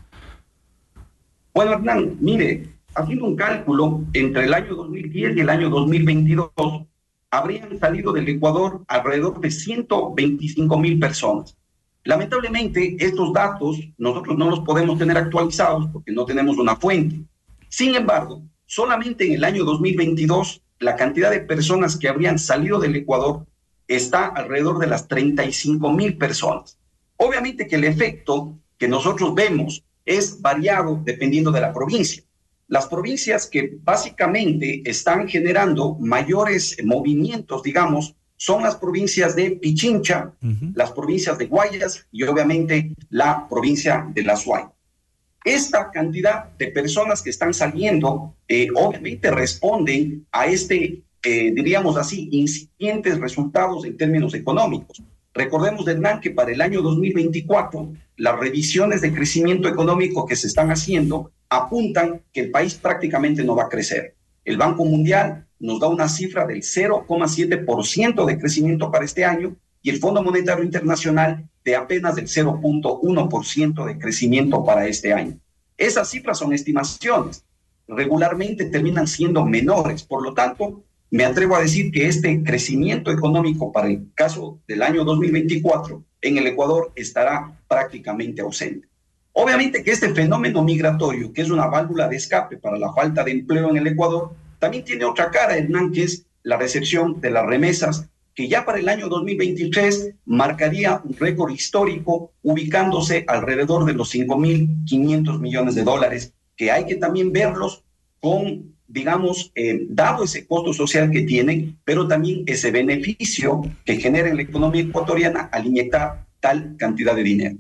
Bueno, Hernán, mire, haciendo un cálculo, entre el año dos mil diez y el año dos mil veintidós, habrían salido del Ecuador alrededor de ciento veinticinco mil personas. Lamentablemente, estos datos nosotros no los podemos tener actualizados porque no tenemos una fuente. Sin embargo, solamente en el año dos mil veintidós, la cantidad de personas que habrían salido del Ecuador está alrededor de las treinta y cinco mil personas. Obviamente que el efecto que nosotros vemos es variado dependiendo de la provincia. Las provincias que básicamente están generando mayores movimientos, digamos, son las provincias de Pichincha, uh-huh. las provincias de Guayas y obviamente la provincia de La Suay. Esta cantidad de personas que están saliendo eh, obviamente responden a este, eh, diríamos así, incipientes resultados en términos económicos. Recordemos, Hernán, que para el año dos mil veinticuatro, las revisiones de crecimiento económico que se están haciendo apuntan que el país prácticamente no va a crecer. El Banco Mundial nos da una cifra del cero coma siete por ciento de crecimiento para este año y el Fondo Monetario Internacional de apenas del cero punto uno por ciento de crecimiento para este año. Esas cifras son estimaciones. Regularmente terminan siendo menores. Por lo tanto, me atrevo a decir que este crecimiento económico para el caso del año dos mil veinticuatro en el Ecuador estará prácticamente ausente. Obviamente que este fenómeno migratorio, que es una válvula de escape para la falta de empleo en el Ecuador, también tiene otra cara, Hernán, que es la recepción de las remesas, que ya para el año dos mil veintitrés marcaría un récord histórico, ubicándose alrededor de los cinco mil quinientos millones de dólares, que hay que también verlos con, digamos, eh, dado ese costo social que tienen, pero también ese beneficio que genera en la economía ecuatoriana al inyectar tal cantidad de dinero.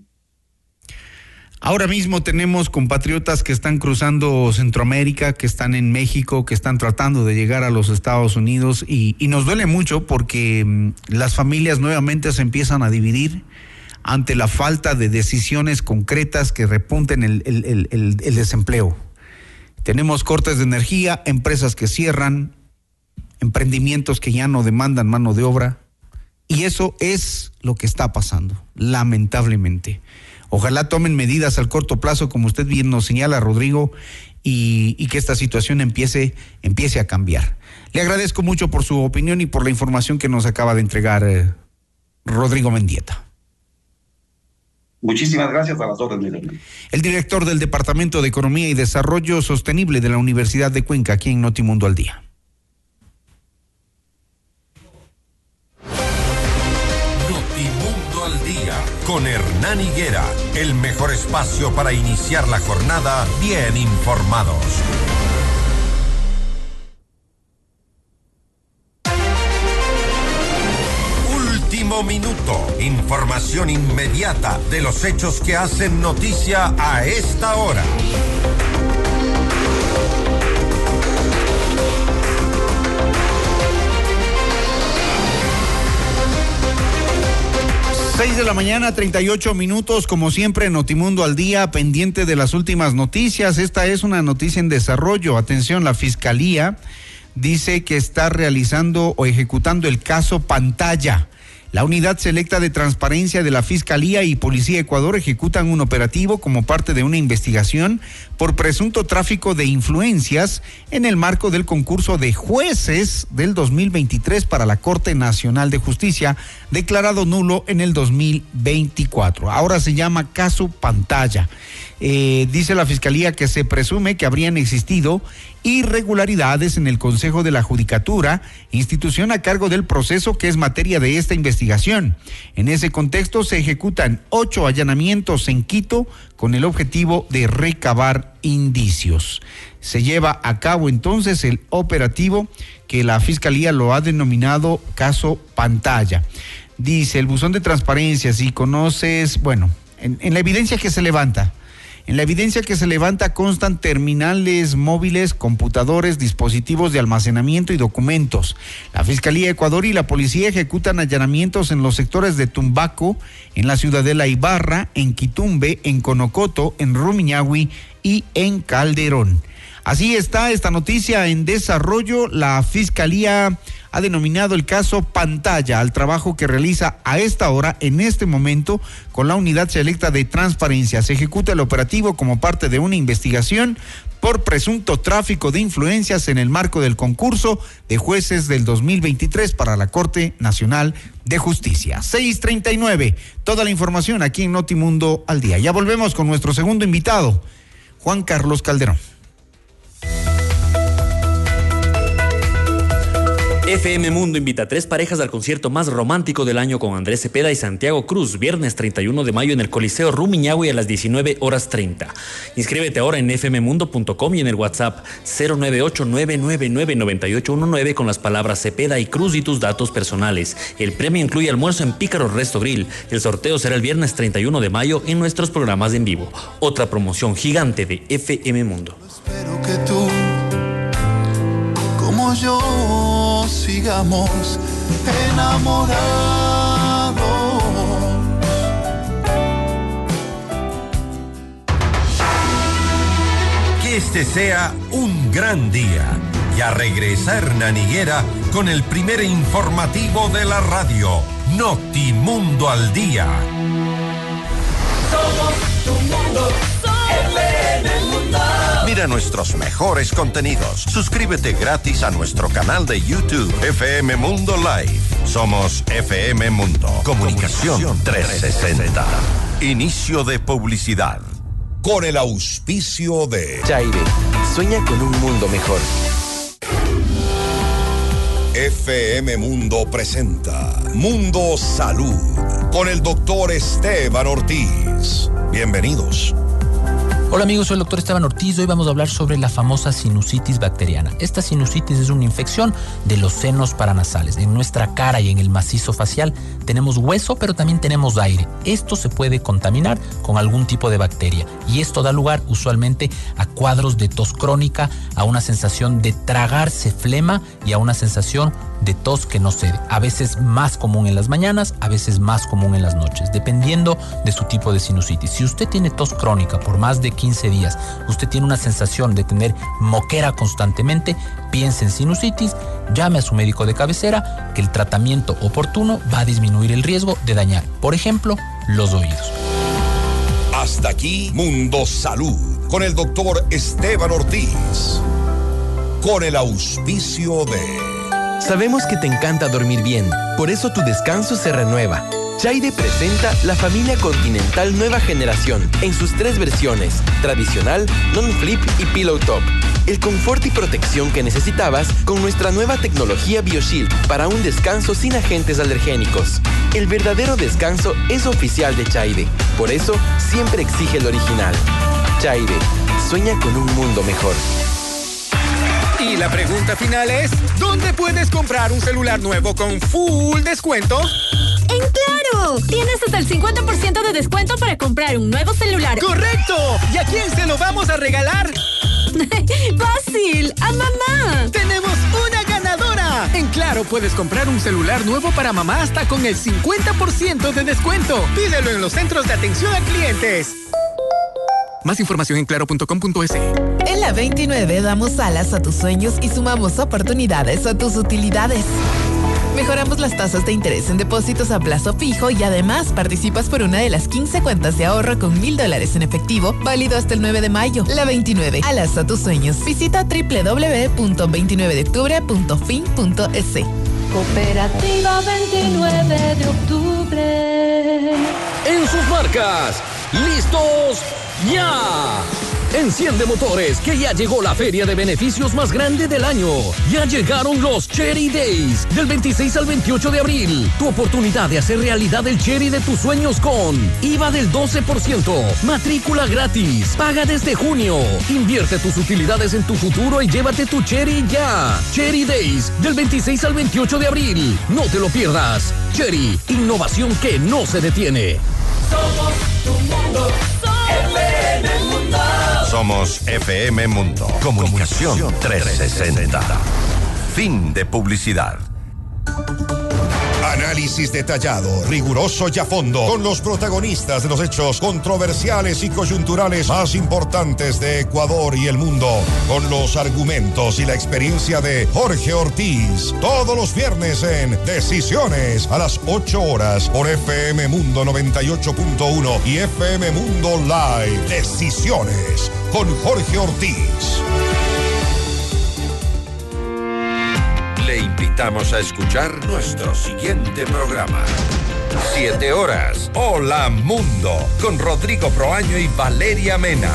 Ahora mismo tenemos compatriotas que están cruzando Centroamérica, que están en México, que están tratando de llegar a los Estados Unidos y, y nos duele mucho porque mmm, las familias nuevamente se empiezan a dividir ante la falta de decisiones concretas que repunten el, el, el, el, el desempleo. Tenemos cortes de energía, empresas que cierran, emprendimientos que ya no demandan mano de obra y eso es lo que está pasando, lamentablemente. Ojalá tomen medidas al corto plazo, como usted bien nos señala, Rodrigo, y, y que esta situación empiece, empiece a cambiar. Le agradezco mucho por su opinión y por la información que nos acaba de entregar eh, Rodrigo Mendieta. Muchísimas gracias, a las órdenes. El director del Departamento de Economía y Desarrollo Sostenible de la Universidad de Cuenca, aquí en Notimundo al Día. Notimundo al Día, con Hernán Higuera, el mejor espacio para iniciar la jornada bien informados. Último minuto, información inmediata de los hechos que hacen noticia a esta hora. seis de la mañana, treinta y ocho minutos, como siempre, Notimundo al Día, pendiente de las últimas noticias. Esta es una noticia en desarrollo. Atención, la Fiscalía dice que está realizando o ejecutando el caso Pantalla. La Unidad Selecta de Transparencia de la Fiscalía y Policía Ecuador ejecutan un operativo como parte de una investigación por presunto tráfico de influencias en el marco del concurso de jueces del dos mil veintitrés para la Corte Nacional de Justicia, declarado nulo en el dos mil veinticuatro. Ahora se llama caso Pantalla. Eh, dice la Fiscalía que se presume que habrían existido irregularidades en el Consejo de la Judicatura, institución a cargo del proceso que es materia de esta investigación. En ese contexto se ejecutan ocho allanamientos en Quito con el objetivo de recabar indicios. Se lleva a cabo entonces el operativo que la Fiscalía lo ha denominado caso Pantalla. Dice el buzón de transparencia, si conoces, bueno, en, en la evidencia que se levanta, En la evidencia que se levanta constan terminales móviles, computadores, dispositivos de almacenamiento y documentos. La Fiscalía de Ecuador y la policía ejecutan allanamientos en los sectores de Tumbaco, en la Ciudadela Ibarra, en Quitumbe, en Conocoto, en Rumiñahui y en Calderón. Así está esta noticia en desarrollo. La Fiscalía ha denominado el caso pantalla al trabajo que realiza a esta hora, en este momento, con la Unidad Selecta de Transparencia. Se ejecuta el operativo como parte de una investigación por presunto tráfico de influencias en el marco del concurso de jueces del dos mil veintitrés para la Corte Nacional de Justicia. seis treinta y nueve, toda la información aquí en Notimundo al Día. Ya volvemos con nuestro segundo invitado, Juan Carlos Calderón. F M Mundo invita a tres parejas al concierto más romántico del año con Andrés Cepeda y Santiago Cruz, viernes treinta y uno de mayo en el Coliseo Rumiñahui a las diecinueve horas treinta. Inscríbete ahora en f m mundo punto com y en el WhatsApp cero nueve ocho nueve nueve nueve nueve ocho uno nueve con las palabras Cepeda y Cruz y tus datos personales. El premio incluye almuerzo en Pícaro Resto Grill. El sorteo será el viernes treinta y uno de mayo en nuestros programas en vivo. Otra promoción gigante de F M Mundo. Espero que tú, como yo, sigamos enamorados. Que este sea un gran día. Y a regresar Hernán Higuera con el primer informativo de la radio, Notimundo al Día. Somos tu mundo, F M Mundo. Mira nuestros mejores contenidos. Suscríbete gratis a nuestro canal de YouTube, F M Mundo Live. Somos F M Mundo. Comunicación trescientos sesenta. Inicio de publicidad. Con el auspicio de Chaire, sueña con un mundo mejor. F M Mundo presenta Mundo Salud con el doctor Esteban Ortiz. Bienvenidos. Hola amigos, soy el doctor Esteban Ortiz. Hoy vamos a hablar sobre la famosa sinusitis bacteriana. Esta sinusitis es una infección de los senos paranasales. En nuestra cara y en el macizo facial tenemos hueso, pero también tenemos aire. Esto se puede contaminar con algún tipo de bacteria y esto da lugar usualmente a cuadros de tos crónica, a una sensación de tragarse flema y a una sensación de tos que no cede. A veces más común en las mañanas, a veces más común en las noches, dependiendo de su tipo de sinusitis. Si usted tiene tos crónica por más de quince días, usted tiene una sensación de tener moquera constantemente, piense en sinusitis, llame a su médico de cabecera, que el tratamiento oportuno va a disminuir el riesgo de dañar, por ejemplo, los oídos. Hasta aquí Mundo Salud con el doctor Esteban Ortiz. Con el auspicio de... Sabemos que te encanta dormir bien, por eso tu descanso se renueva. Chaire presenta la familia Continental Nueva Generación en sus tres versiones, tradicional, non-flip y pillow top. El confort y protección que necesitabas con nuestra nueva tecnología BioShield para un descanso sin agentes alergénicos. El verdadero descanso es oficial de Chaire, por eso siempre exige el original. Chaire, sueña con un mundo mejor. Y la pregunta final es, ¿dónde puedes comprar un celular nuevo con full descuento? ¡En Claro! Tienes hasta el cincuenta por ciento de descuento para comprar un nuevo celular. ¡Correcto! ¿Y a quién se lo vamos a regalar? ¡Fácil! ¡A mamá! ¡Tenemos una ganadora! En Claro puedes comprar un celular nuevo para mamá hasta con el cincuenta por ciento de descuento. Pídelo en los centros de atención a clientes. Más información en claro punto com punto es. En la veintinueve damos alas a tus sueños y sumamos oportunidades a tus utilidades. Mejoramos las tasas de interés en depósitos a plazo fijo y además participas por una de las quince cuentas de ahorro con mil dólares en efectivo, válido hasta el nueve de mayo. La veintinueve, alas a tus sueños. Visita doble u doble u doble u punto veintinueve de octubre punto fin punto es. Cooperativa veintinueve de octubre. En sus marcas, listos, ¡ya! Enciende motores, que ya llegó la feria de beneficios más grande del año. Ya llegaron los Cherry Days, del veintiséis al veintiocho de abril. Tu oportunidad de hacer realidad el Cherry de tus sueños con I V A del doce por ciento, matrícula gratis, paga desde junio. Invierte tus utilidades en tu futuro y llévate tu Cherry ya. Cherry Days, del veintiséis al veintiocho de abril. No te lo pierdas. Cherry, innovación que no se detiene. Somos tu mundo, F M Mundo. Somos F M Mundo. Comunicación trescientos sesenta. Fin de publicidad. Análisis detallado, riguroso y a fondo, con los protagonistas de los hechos controversiales y coyunturales más importantes de Ecuador y el mundo, con los argumentos y la experiencia de Jorge Ortiz, todos los viernes en Decisiones a las ocho horas por F M Mundo noventa y ocho punto uno y F M Mundo Live. Decisiones con Jorge Ortiz. Le invitamos a escuchar nuestro siguiente programa. Siete horas. Hola Mundo. Con Rodrigo Proaño y Valeria Mena.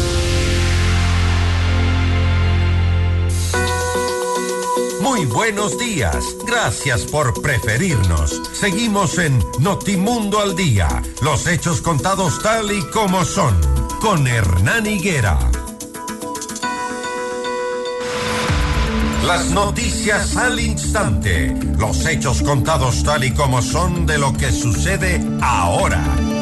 Muy buenos días. Gracias por preferirnos. Seguimos en Notimundo al Día. Los hechos contados tal y como son. Con Hernán Higuera. Las noticias al instante, los hechos contados tal y como son de lo que sucede ahora.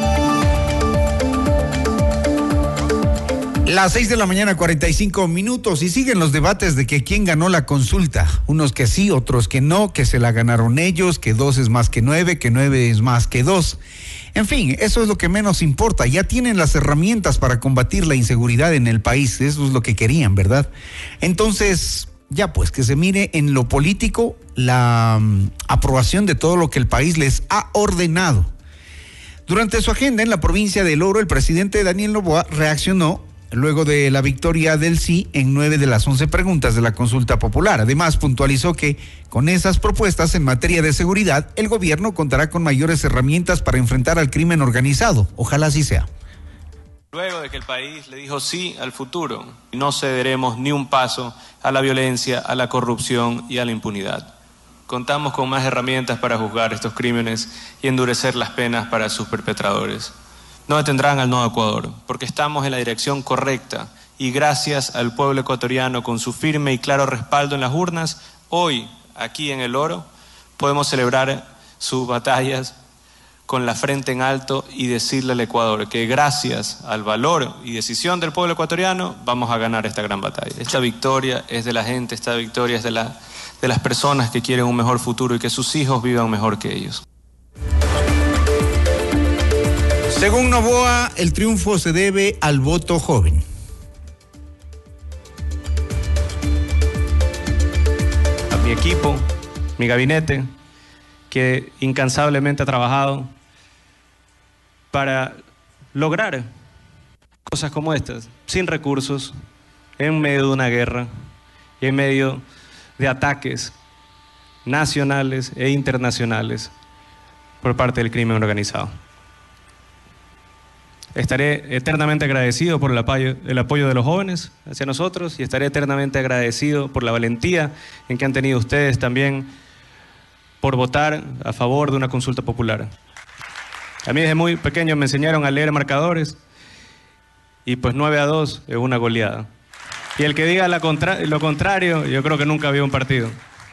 Las seis de la mañana, cuarenta y cinco minutos, y siguen los debates de que quién ganó la consulta. Unos que sí, otros que no, que se la ganaron ellos, que dos es más que nueve, que nueve es más que dos. En fin, eso es lo que menos importa. Ya tienen las herramientas para combatir la inseguridad en el país. Eso es lo que querían, ¿verdad? Entonces, ya pues, que se mire en lo político la um, aprobación de todo lo que el país les ha ordenado. Durante su agenda en la provincia del Oro, el presidente Daniel Noboa reaccionó luego de la victoria del sí en nueve de las once preguntas de la consulta popular. Además, puntualizó que con esas propuestas en materia de seguridad, el gobierno contará con mayores herramientas para enfrentar al crimen organizado. Ojalá así sea. Luego de que el país le dijo sí al futuro, no cederemos ni un paso a la violencia, a la corrupción y a la impunidad. Contamos con más herramientas para juzgar estos crímenes y endurecer las penas para sus perpetradores. No detendrán al nuevo Ecuador, porque estamos en la dirección correcta y gracias al pueblo ecuatoriano con su firme y claro respaldo en las urnas, hoy, aquí en el Oro, podemos celebrar sus batallas con la frente en alto y decirle al Ecuador que gracias al valor y decisión del pueblo ecuatoriano vamos a ganar esta gran batalla. Esta victoria es de la gente, esta victoria es de, la, de las personas que quieren un mejor futuro y que sus hijos vivan mejor que ellos. Según Noboa, el triunfo se debe al voto joven. A mi equipo, mi gabinete, que incansablemente ha trabajado para lograr cosas como estas, sin recursos, en medio de una guerra, en medio de ataques nacionales e internacionales por parte del crimen organizado. Estaré eternamente agradecido por el apoyo, el apoyo de los jóvenes hacia nosotros y estaré eternamente agradecido por la valentía en que han tenido ustedes también por votar a favor de una consulta popular. A mí desde muy pequeño me enseñaron a leer marcadores y pues nueve a dos es una goleada. Y el que diga la contra- lo contrario, yo creo que nunca vio un partido.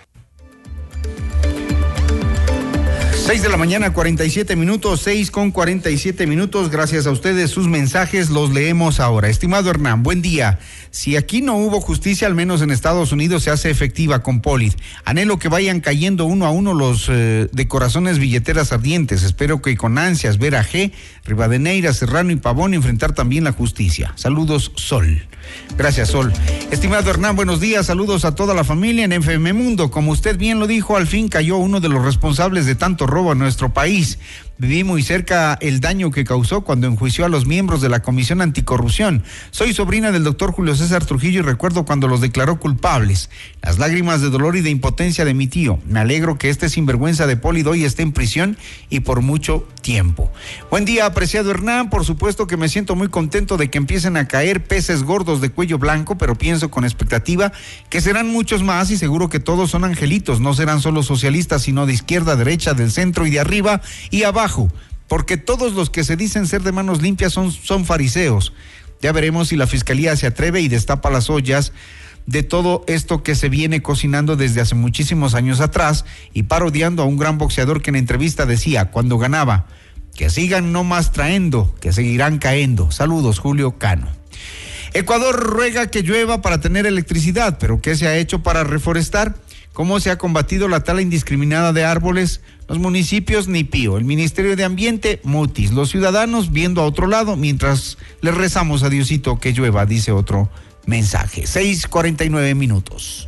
seis de la mañana, cuarenta y siete minutos, seis con cuarenta y siete minutos. Gracias a ustedes, sus mensajes los leemos ahora. Estimado Hernán, buen día. Si aquí no hubo justicia, al menos en Estados Unidos se hace efectiva con Polit. Anhelo que vayan cayendo uno a uno los eh, de corazones billeteras ardientes. Espero que con ansias ver a G, Rivadeneira, Serrano y Pavón enfrentar también la justicia. Saludos, Sol. Gracias, Sol. Estimado Hernán, buenos días. Saludos a toda la familia en F M Mundo. Como usted bien lo dijo, al fin cayó uno de los responsables de tanto robo a nuestro país. Viví muy cerca el daño que causó cuando enjuició a los miembros de la Comisión Anticorrupción. Soy sobrina del doctor Julio César Trujillo y recuerdo cuando los declaró culpables. Las lágrimas de dolor y de impotencia de mi tío. Me alegro que este sinvergüenza de Poli hoy esté en prisión y por mucho tiempo. Buen día, apreciado Hernán. Por supuesto que me siento muy contento de que empiecen a caer peces gordos de cuello blanco, pero pienso con expectativa que serán muchos más y seguro que todos son angelitos. No serán solo socialistas, sino de izquierda, derecha, del centro y de arriba y abajo. Porque todos los que se dicen ser de manos limpias son, son fariseos. Ya veremos si la fiscalía se atreve y destapa las ollas de todo esto que se viene cocinando desde hace muchísimos años atrás y parodiando a un gran boxeador que en entrevista decía cuando ganaba, que sigan no más traendo, que seguirán caendo. Saludos, Julio Cano. Ecuador ruega que llueva para tener electricidad, pero ¿qué se ha hecho para reforestar? ¿Cómo se ha combatido la tala indiscriminada de árboles? Los municipios ni pío, el Ministerio de Ambiente mutis, los ciudadanos viendo a otro lado mientras le rezamos a Diosito que llueva, dice otro mensaje. seis cuarenta y nueve minutos.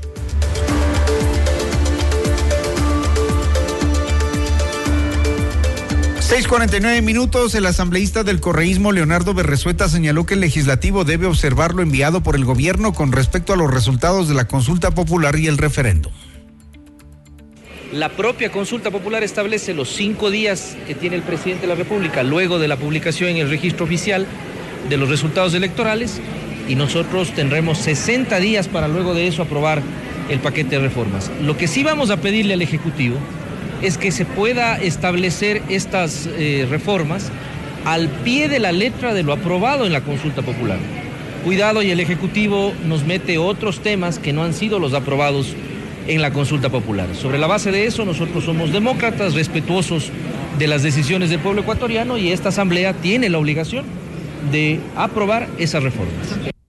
seis cuarenta y nueve minutos, el asambleísta del correísmo Leonardo Berresueta señaló que el legislativo debe observar lo enviado por el gobierno con respecto a los resultados de la consulta popular y el referéndum. La propia consulta popular establece los cinco días que tiene el presidente de la República luego de la publicación en el registro oficial de los resultados electorales y nosotros tendremos sesenta días para luego de eso aprobar el paquete de reformas. Lo que sí vamos a pedirle al Ejecutivo es que se pueda establecer estas eh, reformas al pie de la letra de lo aprobado en la consulta popular. Cuidado y el Ejecutivo nos mete otros temas que no han sido los aprobados en la consulta popular. Sobre la base de eso, nosotros somos demócratas, respetuosos de las decisiones del pueblo ecuatoriano y esta asamblea tiene la obligación de aprobar esas reformas.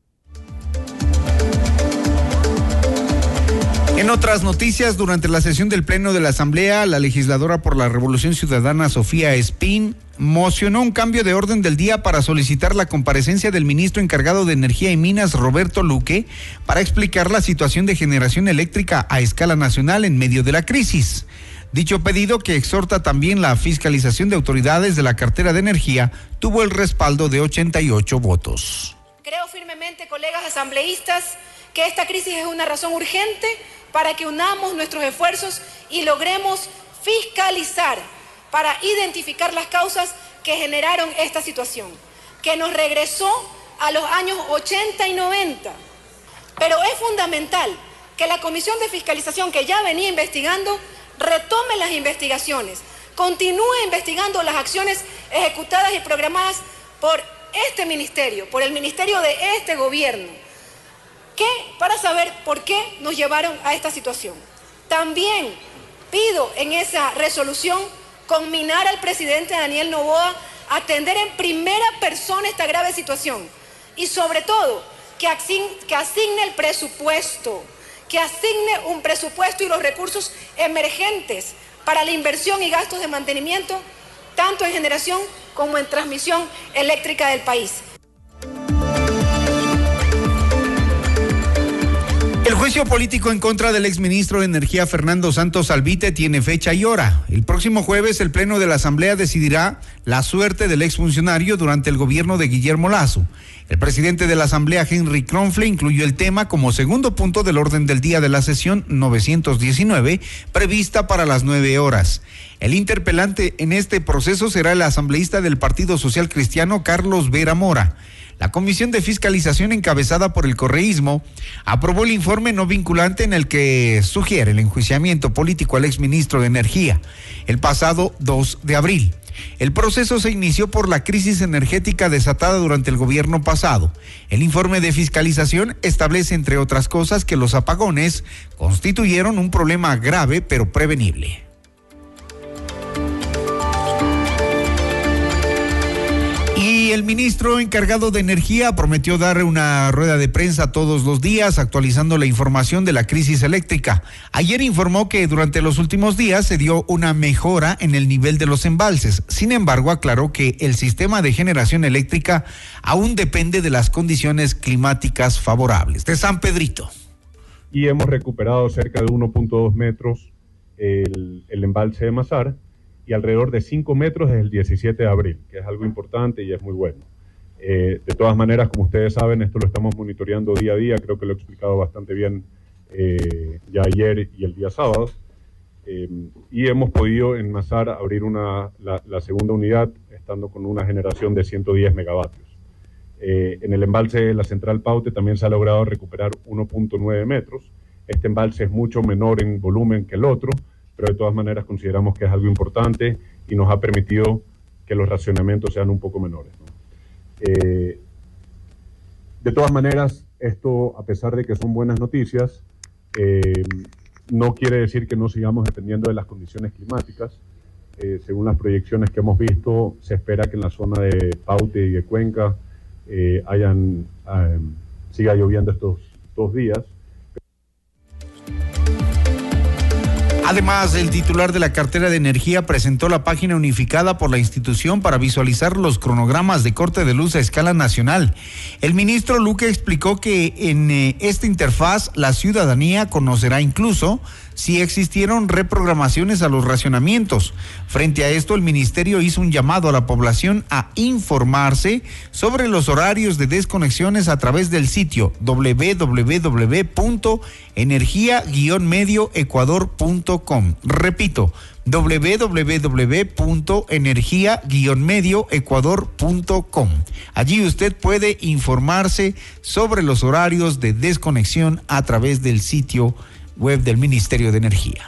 En otras noticias, durante la sesión del Pleno de la Asamblea, la legisladora por la Revolución Ciudadana, Sofía Espín, mocionó un cambio de orden del día para solicitar la comparecencia del ministro encargado de Energía y Minas, Roberto Luque, para explicar la situación de generación eléctrica a escala nacional en medio de la crisis. Dicho pedido, que exhorta también la fiscalización de autoridades de la cartera de energía, tuvo el respaldo de ochenta y ocho votos. Creo firmemente, colegas asambleístas, que esta crisis es una razón urgente para que unamos nuestros esfuerzos y logremos fiscalizar para identificar las causas que generaron esta situación, que nos regresó a los años ochenta y noventa. Pero es fundamental que la Comisión de Fiscalización, que ya venía investigando, retome las investigaciones, continúe investigando las acciones ejecutadas y programadas por este ministerio, por el ministerio de este gobierno, que para saber por qué nos llevaron a esta situación. También pido en esa resolución conminar al presidente Daniel Noboa a atender en primera persona esta grave situación y sobre todo que asigne, que asigne el presupuesto, que asigne un presupuesto y los recursos emergentes para la inversión y gastos de mantenimiento, tanto en generación como en transmisión eléctrica del país. El juicio político en contra del exministro de Energía Fernando Santos Albite tiene fecha y hora. El próximo jueves el Pleno de la Asamblea decidirá la suerte del exfuncionario durante el gobierno de Guillermo Lasso. El presidente de la Asamblea, Henry Kronfle, incluyó el tema como segundo punto del orden del día de la sesión novecientos diecinueve, prevista para las nueve horas. El interpelante en este proceso será el asambleísta del Partido Social Cristiano, Carlos Vera Mora. La Comisión de Fiscalización, encabezada por el correísmo, aprobó el informe no vinculante en el que sugiere el enjuiciamiento político al exministro de Energía el pasado dos de abril. El proceso se inició por la crisis energética desatada durante el gobierno pasado. El informe de fiscalización establece, entre otras cosas, que los apagones constituyeron un problema grave pero prevenible. Y el ministro encargado de Energía prometió dar una rueda de prensa todos los días actualizando la información de la crisis eléctrica. Ayer informó que durante los últimos días se dio una mejora en el nivel de los embalses. Sin embargo, aclaró que el sistema de generación eléctrica aún depende de las condiciones climáticas favorables. De San Pedrito. Y hemos recuperado cerca de uno punto dos metros el, el embalse de Mazar, y alrededor de cinco metros desde el diecisiete de abril, que es algo importante y es muy bueno. Eh, de todas maneras, como ustedes saben, esto lo estamos monitoreando día a día, creo que lo he explicado bastante bien eh, ya ayer y el día sábado, eh, y hemos podido en Mazar abrir una, la, la segunda unidad, estando con una generación de ciento diez megavatios. Eh, en el embalse de la Central Paute también se ha logrado recuperar uno punto nueve metros, este embalse es mucho menor en volumen que el otro, pero de todas maneras consideramos que es algo importante y nos ha permitido que los racionamientos sean un poco menores, ¿no? Eh, de todas maneras, esto, a pesar de que son buenas noticias, eh, no quiere decir que no sigamos dependiendo de las condiciones climáticas. Eh, según las proyecciones que hemos visto, se espera que en la zona de Paute y de Cuenca eh, hayan eh, siga lloviendo estos dos días. Además, el titular de la cartera de energía presentó la página unificada por la institución para visualizar los cronogramas de corte de luz a escala nacional. El ministro Luque explicó que en eh, esta interfaz la ciudadanía conocerá incluso si existieron reprogramaciones a los racionamientos. Frente a esto, el ministerio hizo un llamado a la población a informarse sobre los horarios de desconexiones a través del sitio doble u doble u doble u punto energía guión medio ecuador punto com. Repito, doble u doble u doble u punto energía guión medio ecuador punto com. Allí usted puede informarse sobre los horarios de desconexión a través del sitio web del Ministerio de Energía.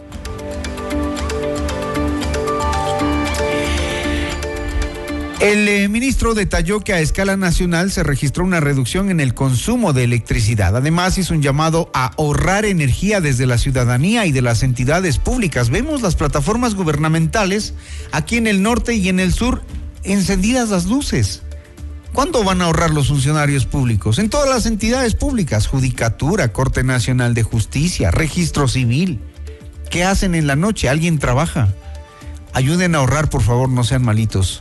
El eh, ministro detalló que a escala nacional se registró una reducción en el consumo de electricidad. Además, hizo un llamado a ahorrar energía desde la ciudadanía y de las entidades públicas. Vemos las plataformas gubernamentales aquí en el norte y en el sur encendidas las luces. ¿Cuándo van a ahorrar los funcionarios públicos? En todas las entidades públicas, Judicatura, Corte Nacional de Justicia, Registro Civil. ¿Qué hacen en la noche? ¿Alguien trabaja? Ayuden a ahorrar, por favor, no sean malitos.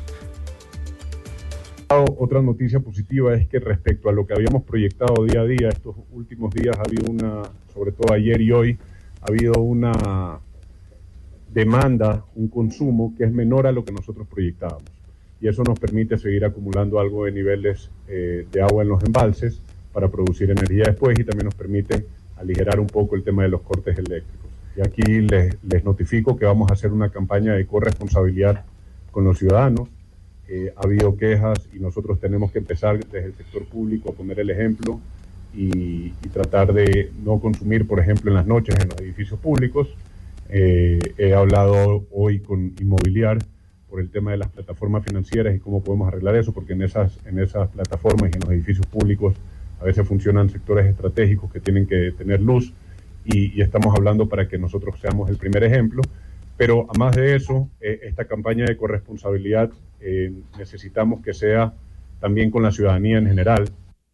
Otra noticia positiva es que respecto a lo que habíamos proyectado día a día, estos últimos días ha habido una, sobre todo ayer y hoy, ha habido una demanda, un consumo que es menor a lo que nosotros proyectábamos. Y eso nos permite seguir acumulando algo de niveles eh, de agua en los embalses para producir energía después, y también nos permite aligerar un poco el tema de los cortes eléctricos. Y aquí les, les notifico que vamos a hacer una campaña de corresponsabilidad con los ciudadanos. Eh, ha habido quejas y nosotros tenemos que empezar desde el sector público a poner el ejemplo y, y tratar de no consumir, por ejemplo, en las noches en los edificios públicos. Eh, he hablado hoy con Inmobiliar por el tema de las plataformas financieras y cómo podemos arreglar eso, porque en esas, en esas plataformas y en los edificios públicos a veces funcionan sectores estratégicos que tienen que tener luz, y, y estamos hablando para que nosotros seamos el primer ejemplo. Pero además de eso, eh, esta campaña de corresponsabilidad eh, necesitamos que sea también con la ciudadanía en general.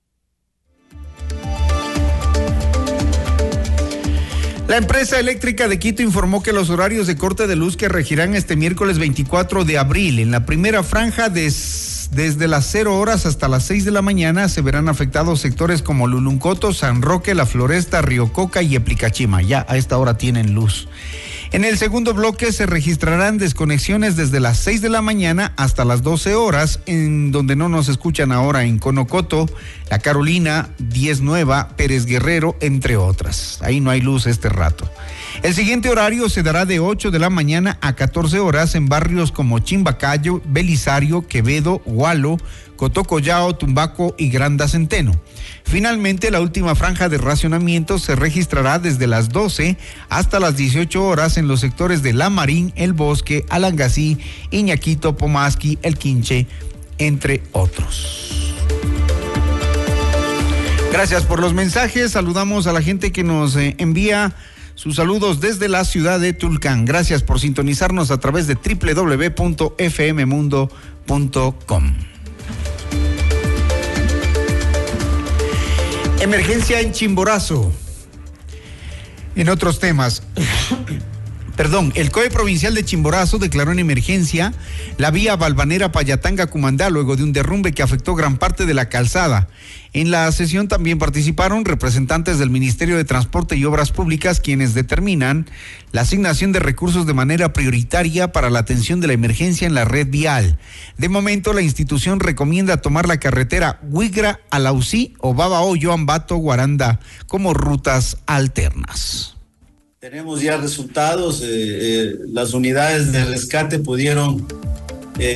La empresa eléctrica de Quito informó que los horarios de corte de luz que regirán este miércoles veinticuatro de abril en la primera franja des, desde las cero horas hasta las seis de la mañana se verán afectados sectores como Luluncoto, San Roque, La Floresta, Río Coca y Eplicachima. Ya a esta hora tienen luz. En el segundo bloque se registrarán desconexiones desde las seis de la mañana hasta las doce horas, en donde no nos escuchan ahora en Conocoto, La Carolina, Diez Nueva, Pérez Guerrero, entre otras. Ahí no hay luz este rato. El siguiente horario se dará de ocho de la mañana a catorce horas en barrios como Chimbacayo, Belisario, Quevedo, Hualo, Cotocollao, Tumbaco y Granda Centeno. Finalmente, la última franja de racionamiento se registrará desde las doce hasta las dieciocho horas en los sectores de La Marín, El Bosque, Alangasí, Iñaquito, Pomasqui, El Quinche, entre otros. Gracias por los mensajes. Saludamos a la gente que nos eh, envía sus saludos desde la ciudad de Tulcán. Gracias por sintonizarnos a través de doble u doble u doble u punto f m mundo punto com. Emergencia en Chimborazo. En otros temas, perdón, el C O E provincial de Chimborazo declaró en emergencia la vía Valvanera-Payatanga-Cumandá luego de un derrumbe que afectó gran parte de la calzada. En la sesión también participaron representantes del Ministerio de Transporte y Obras Públicas, quienes determinan la asignación de recursos de manera prioritaria para la atención de la emergencia en la red vial. De momento, la institución recomienda tomar la carretera Huigra-Alausí o Babahoyo-Ambato-Guaranda como rutas alternas. Tenemos ya resultados, eh, eh, las unidades de rescate pudieron... Eh...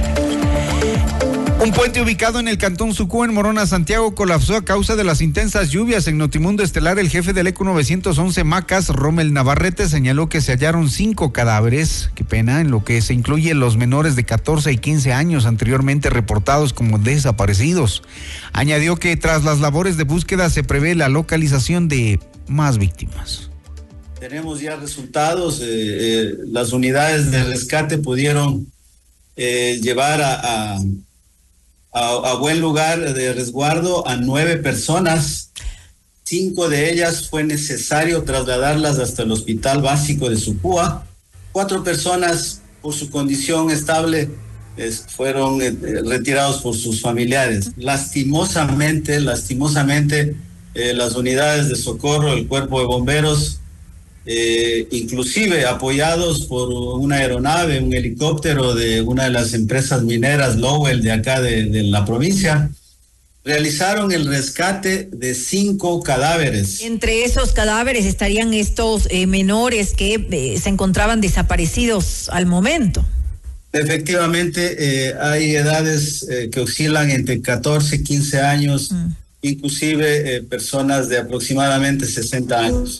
Un puente ubicado en el cantón Sucú, en Morona, Santiago, colapsó a causa de las intensas lluvias. En Notimundo Estelar, el jefe del E C U novecientos once Macas, Rommel Navarrete, señaló que se hallaron cinco cadáveres, qué pena, en lo que se incluye los menores de catorce y quince años anteriormente reportados como desaparecidos. Añadió que tras las labores de búsqueda se prevé la localización de más víctimas. Tenemos ya resultados, eh, eh, las unidades de rescate pudieron eh, llevar a... a a, a buen lugar de resguardo a nueve personas. Cinco de ellas fue necesario trasladarlas hasta el hospital básico de Supúa. Cuatro personas, por su condición estable, es, fueron eh, retirados por sus familiares. Lastimosamente, lastimosamente, eh, las unidades de socorro, el cuerpo de bomberos, eh, inclusive apoyados por una aeronave, un helicóptero de una de las empresas mineras Lowell de acá de, de la provincia, realizaron el rescate de cinco cadáveres. Entre esos cadáveres estarían estos eh, menores que eh, se encontraban desaparecidos al momento. Efectivamente, eh, hay edades eh, que oscilan entre catorce y quince años, mm. inclusive eh, personas de aproximadamente sesenta años.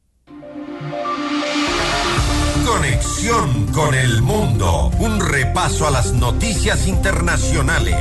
Conexión con el mundo. Un repaso a las noticias internacionales.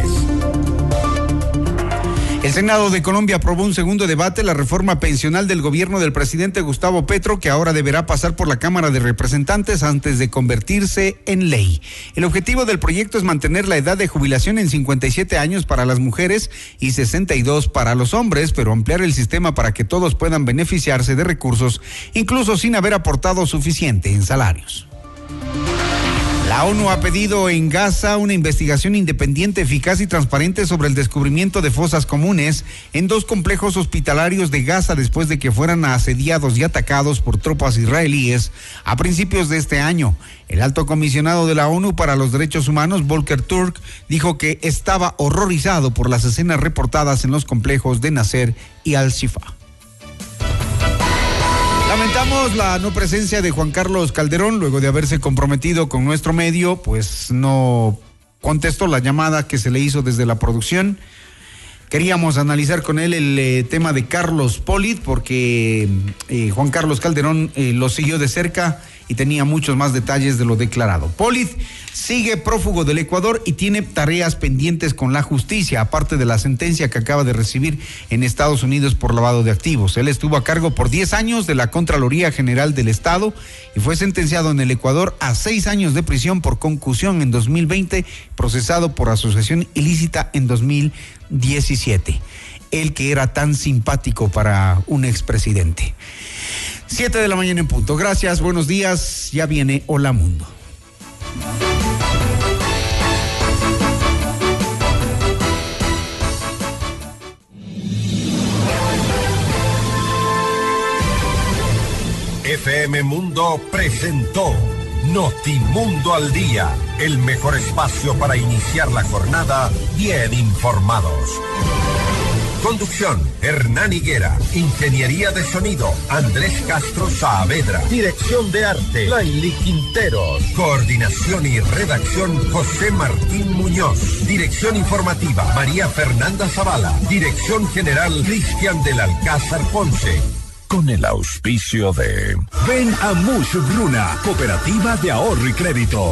El Senado de Colombia aprobó un segundo debate, la reforma pensional del gobierno del presidente Gustavo Petro, que ahora deberá pasar por la Cámara de Representantes antes de convertirse en ley. El objetivo del proyecto es mantener la edad de jubilación en cincuenta y siete años para las mujeres y sesenta y dos para los hombres, pero ampliar el sistema para que todos puedan beneficiarse de recursos, incluso sin haber aportado suficiente en salarios. La ONU ha pedido en Gaza una investigación independiente, eficaz y transparente sobre el descubrimiento de fosas comunes en dos complejos hospitalarios de Gaza después de que fueran asediados y atacados por tropas israelíes a principios de este año. El alto comisionado de la ONU para los Derechos Humanos, Volker Turk, dijo que estaba horrorizado por las escenas reportadas en los complejos de Nasser y Al-Shifa. Lamentamos la no presencia de Juan Carlos Calderón, luego de haberse comprometido con nuestro medio, pues no contestó la llamada que se le hizo desde la producción. Queríamos analizar con él el eh, tema de Carlos Polit, porque eh, Juan Carlos Calderón eh, lo siguió de cerca y tenía muchos más detalles de lo declarado. Polit sigue prófugo del Ecuador y tiene tareas pendientes con la justicia, aparte de la sentencia que acaba de recibir en Estados Unidos por lavado de activos. Él estuvo a cargo por diez años de la Contraloría General del Estado y fue sentenciado en el Ecuador a seis años de prisión por concusión en dos mil veinte, procesado por asociación ilícita en dos mil diecisiete. El que era tan simpático para un expresidente. Siete de la mañana en punto. Gracias, buenos días. Ya viene Hola Mundo. F M Mundo presentó Notimundo al Día, el mejor espacio para iniciar la jornada bien informados. Conducción, Hernán Higuera. Ingeniería de sonido, Andrés Castro Saavedra. Dirección de arte, Laili Quinteros. Coordinación y redacción, José Martín Muñoz. Dirección informativa, María Fernanda Zavala. Dirección general, Cristian del Alcázar Ponce. Con el auspicio de... Ven a Mush Bruna, Cooperativa de Ahorro y Crédito.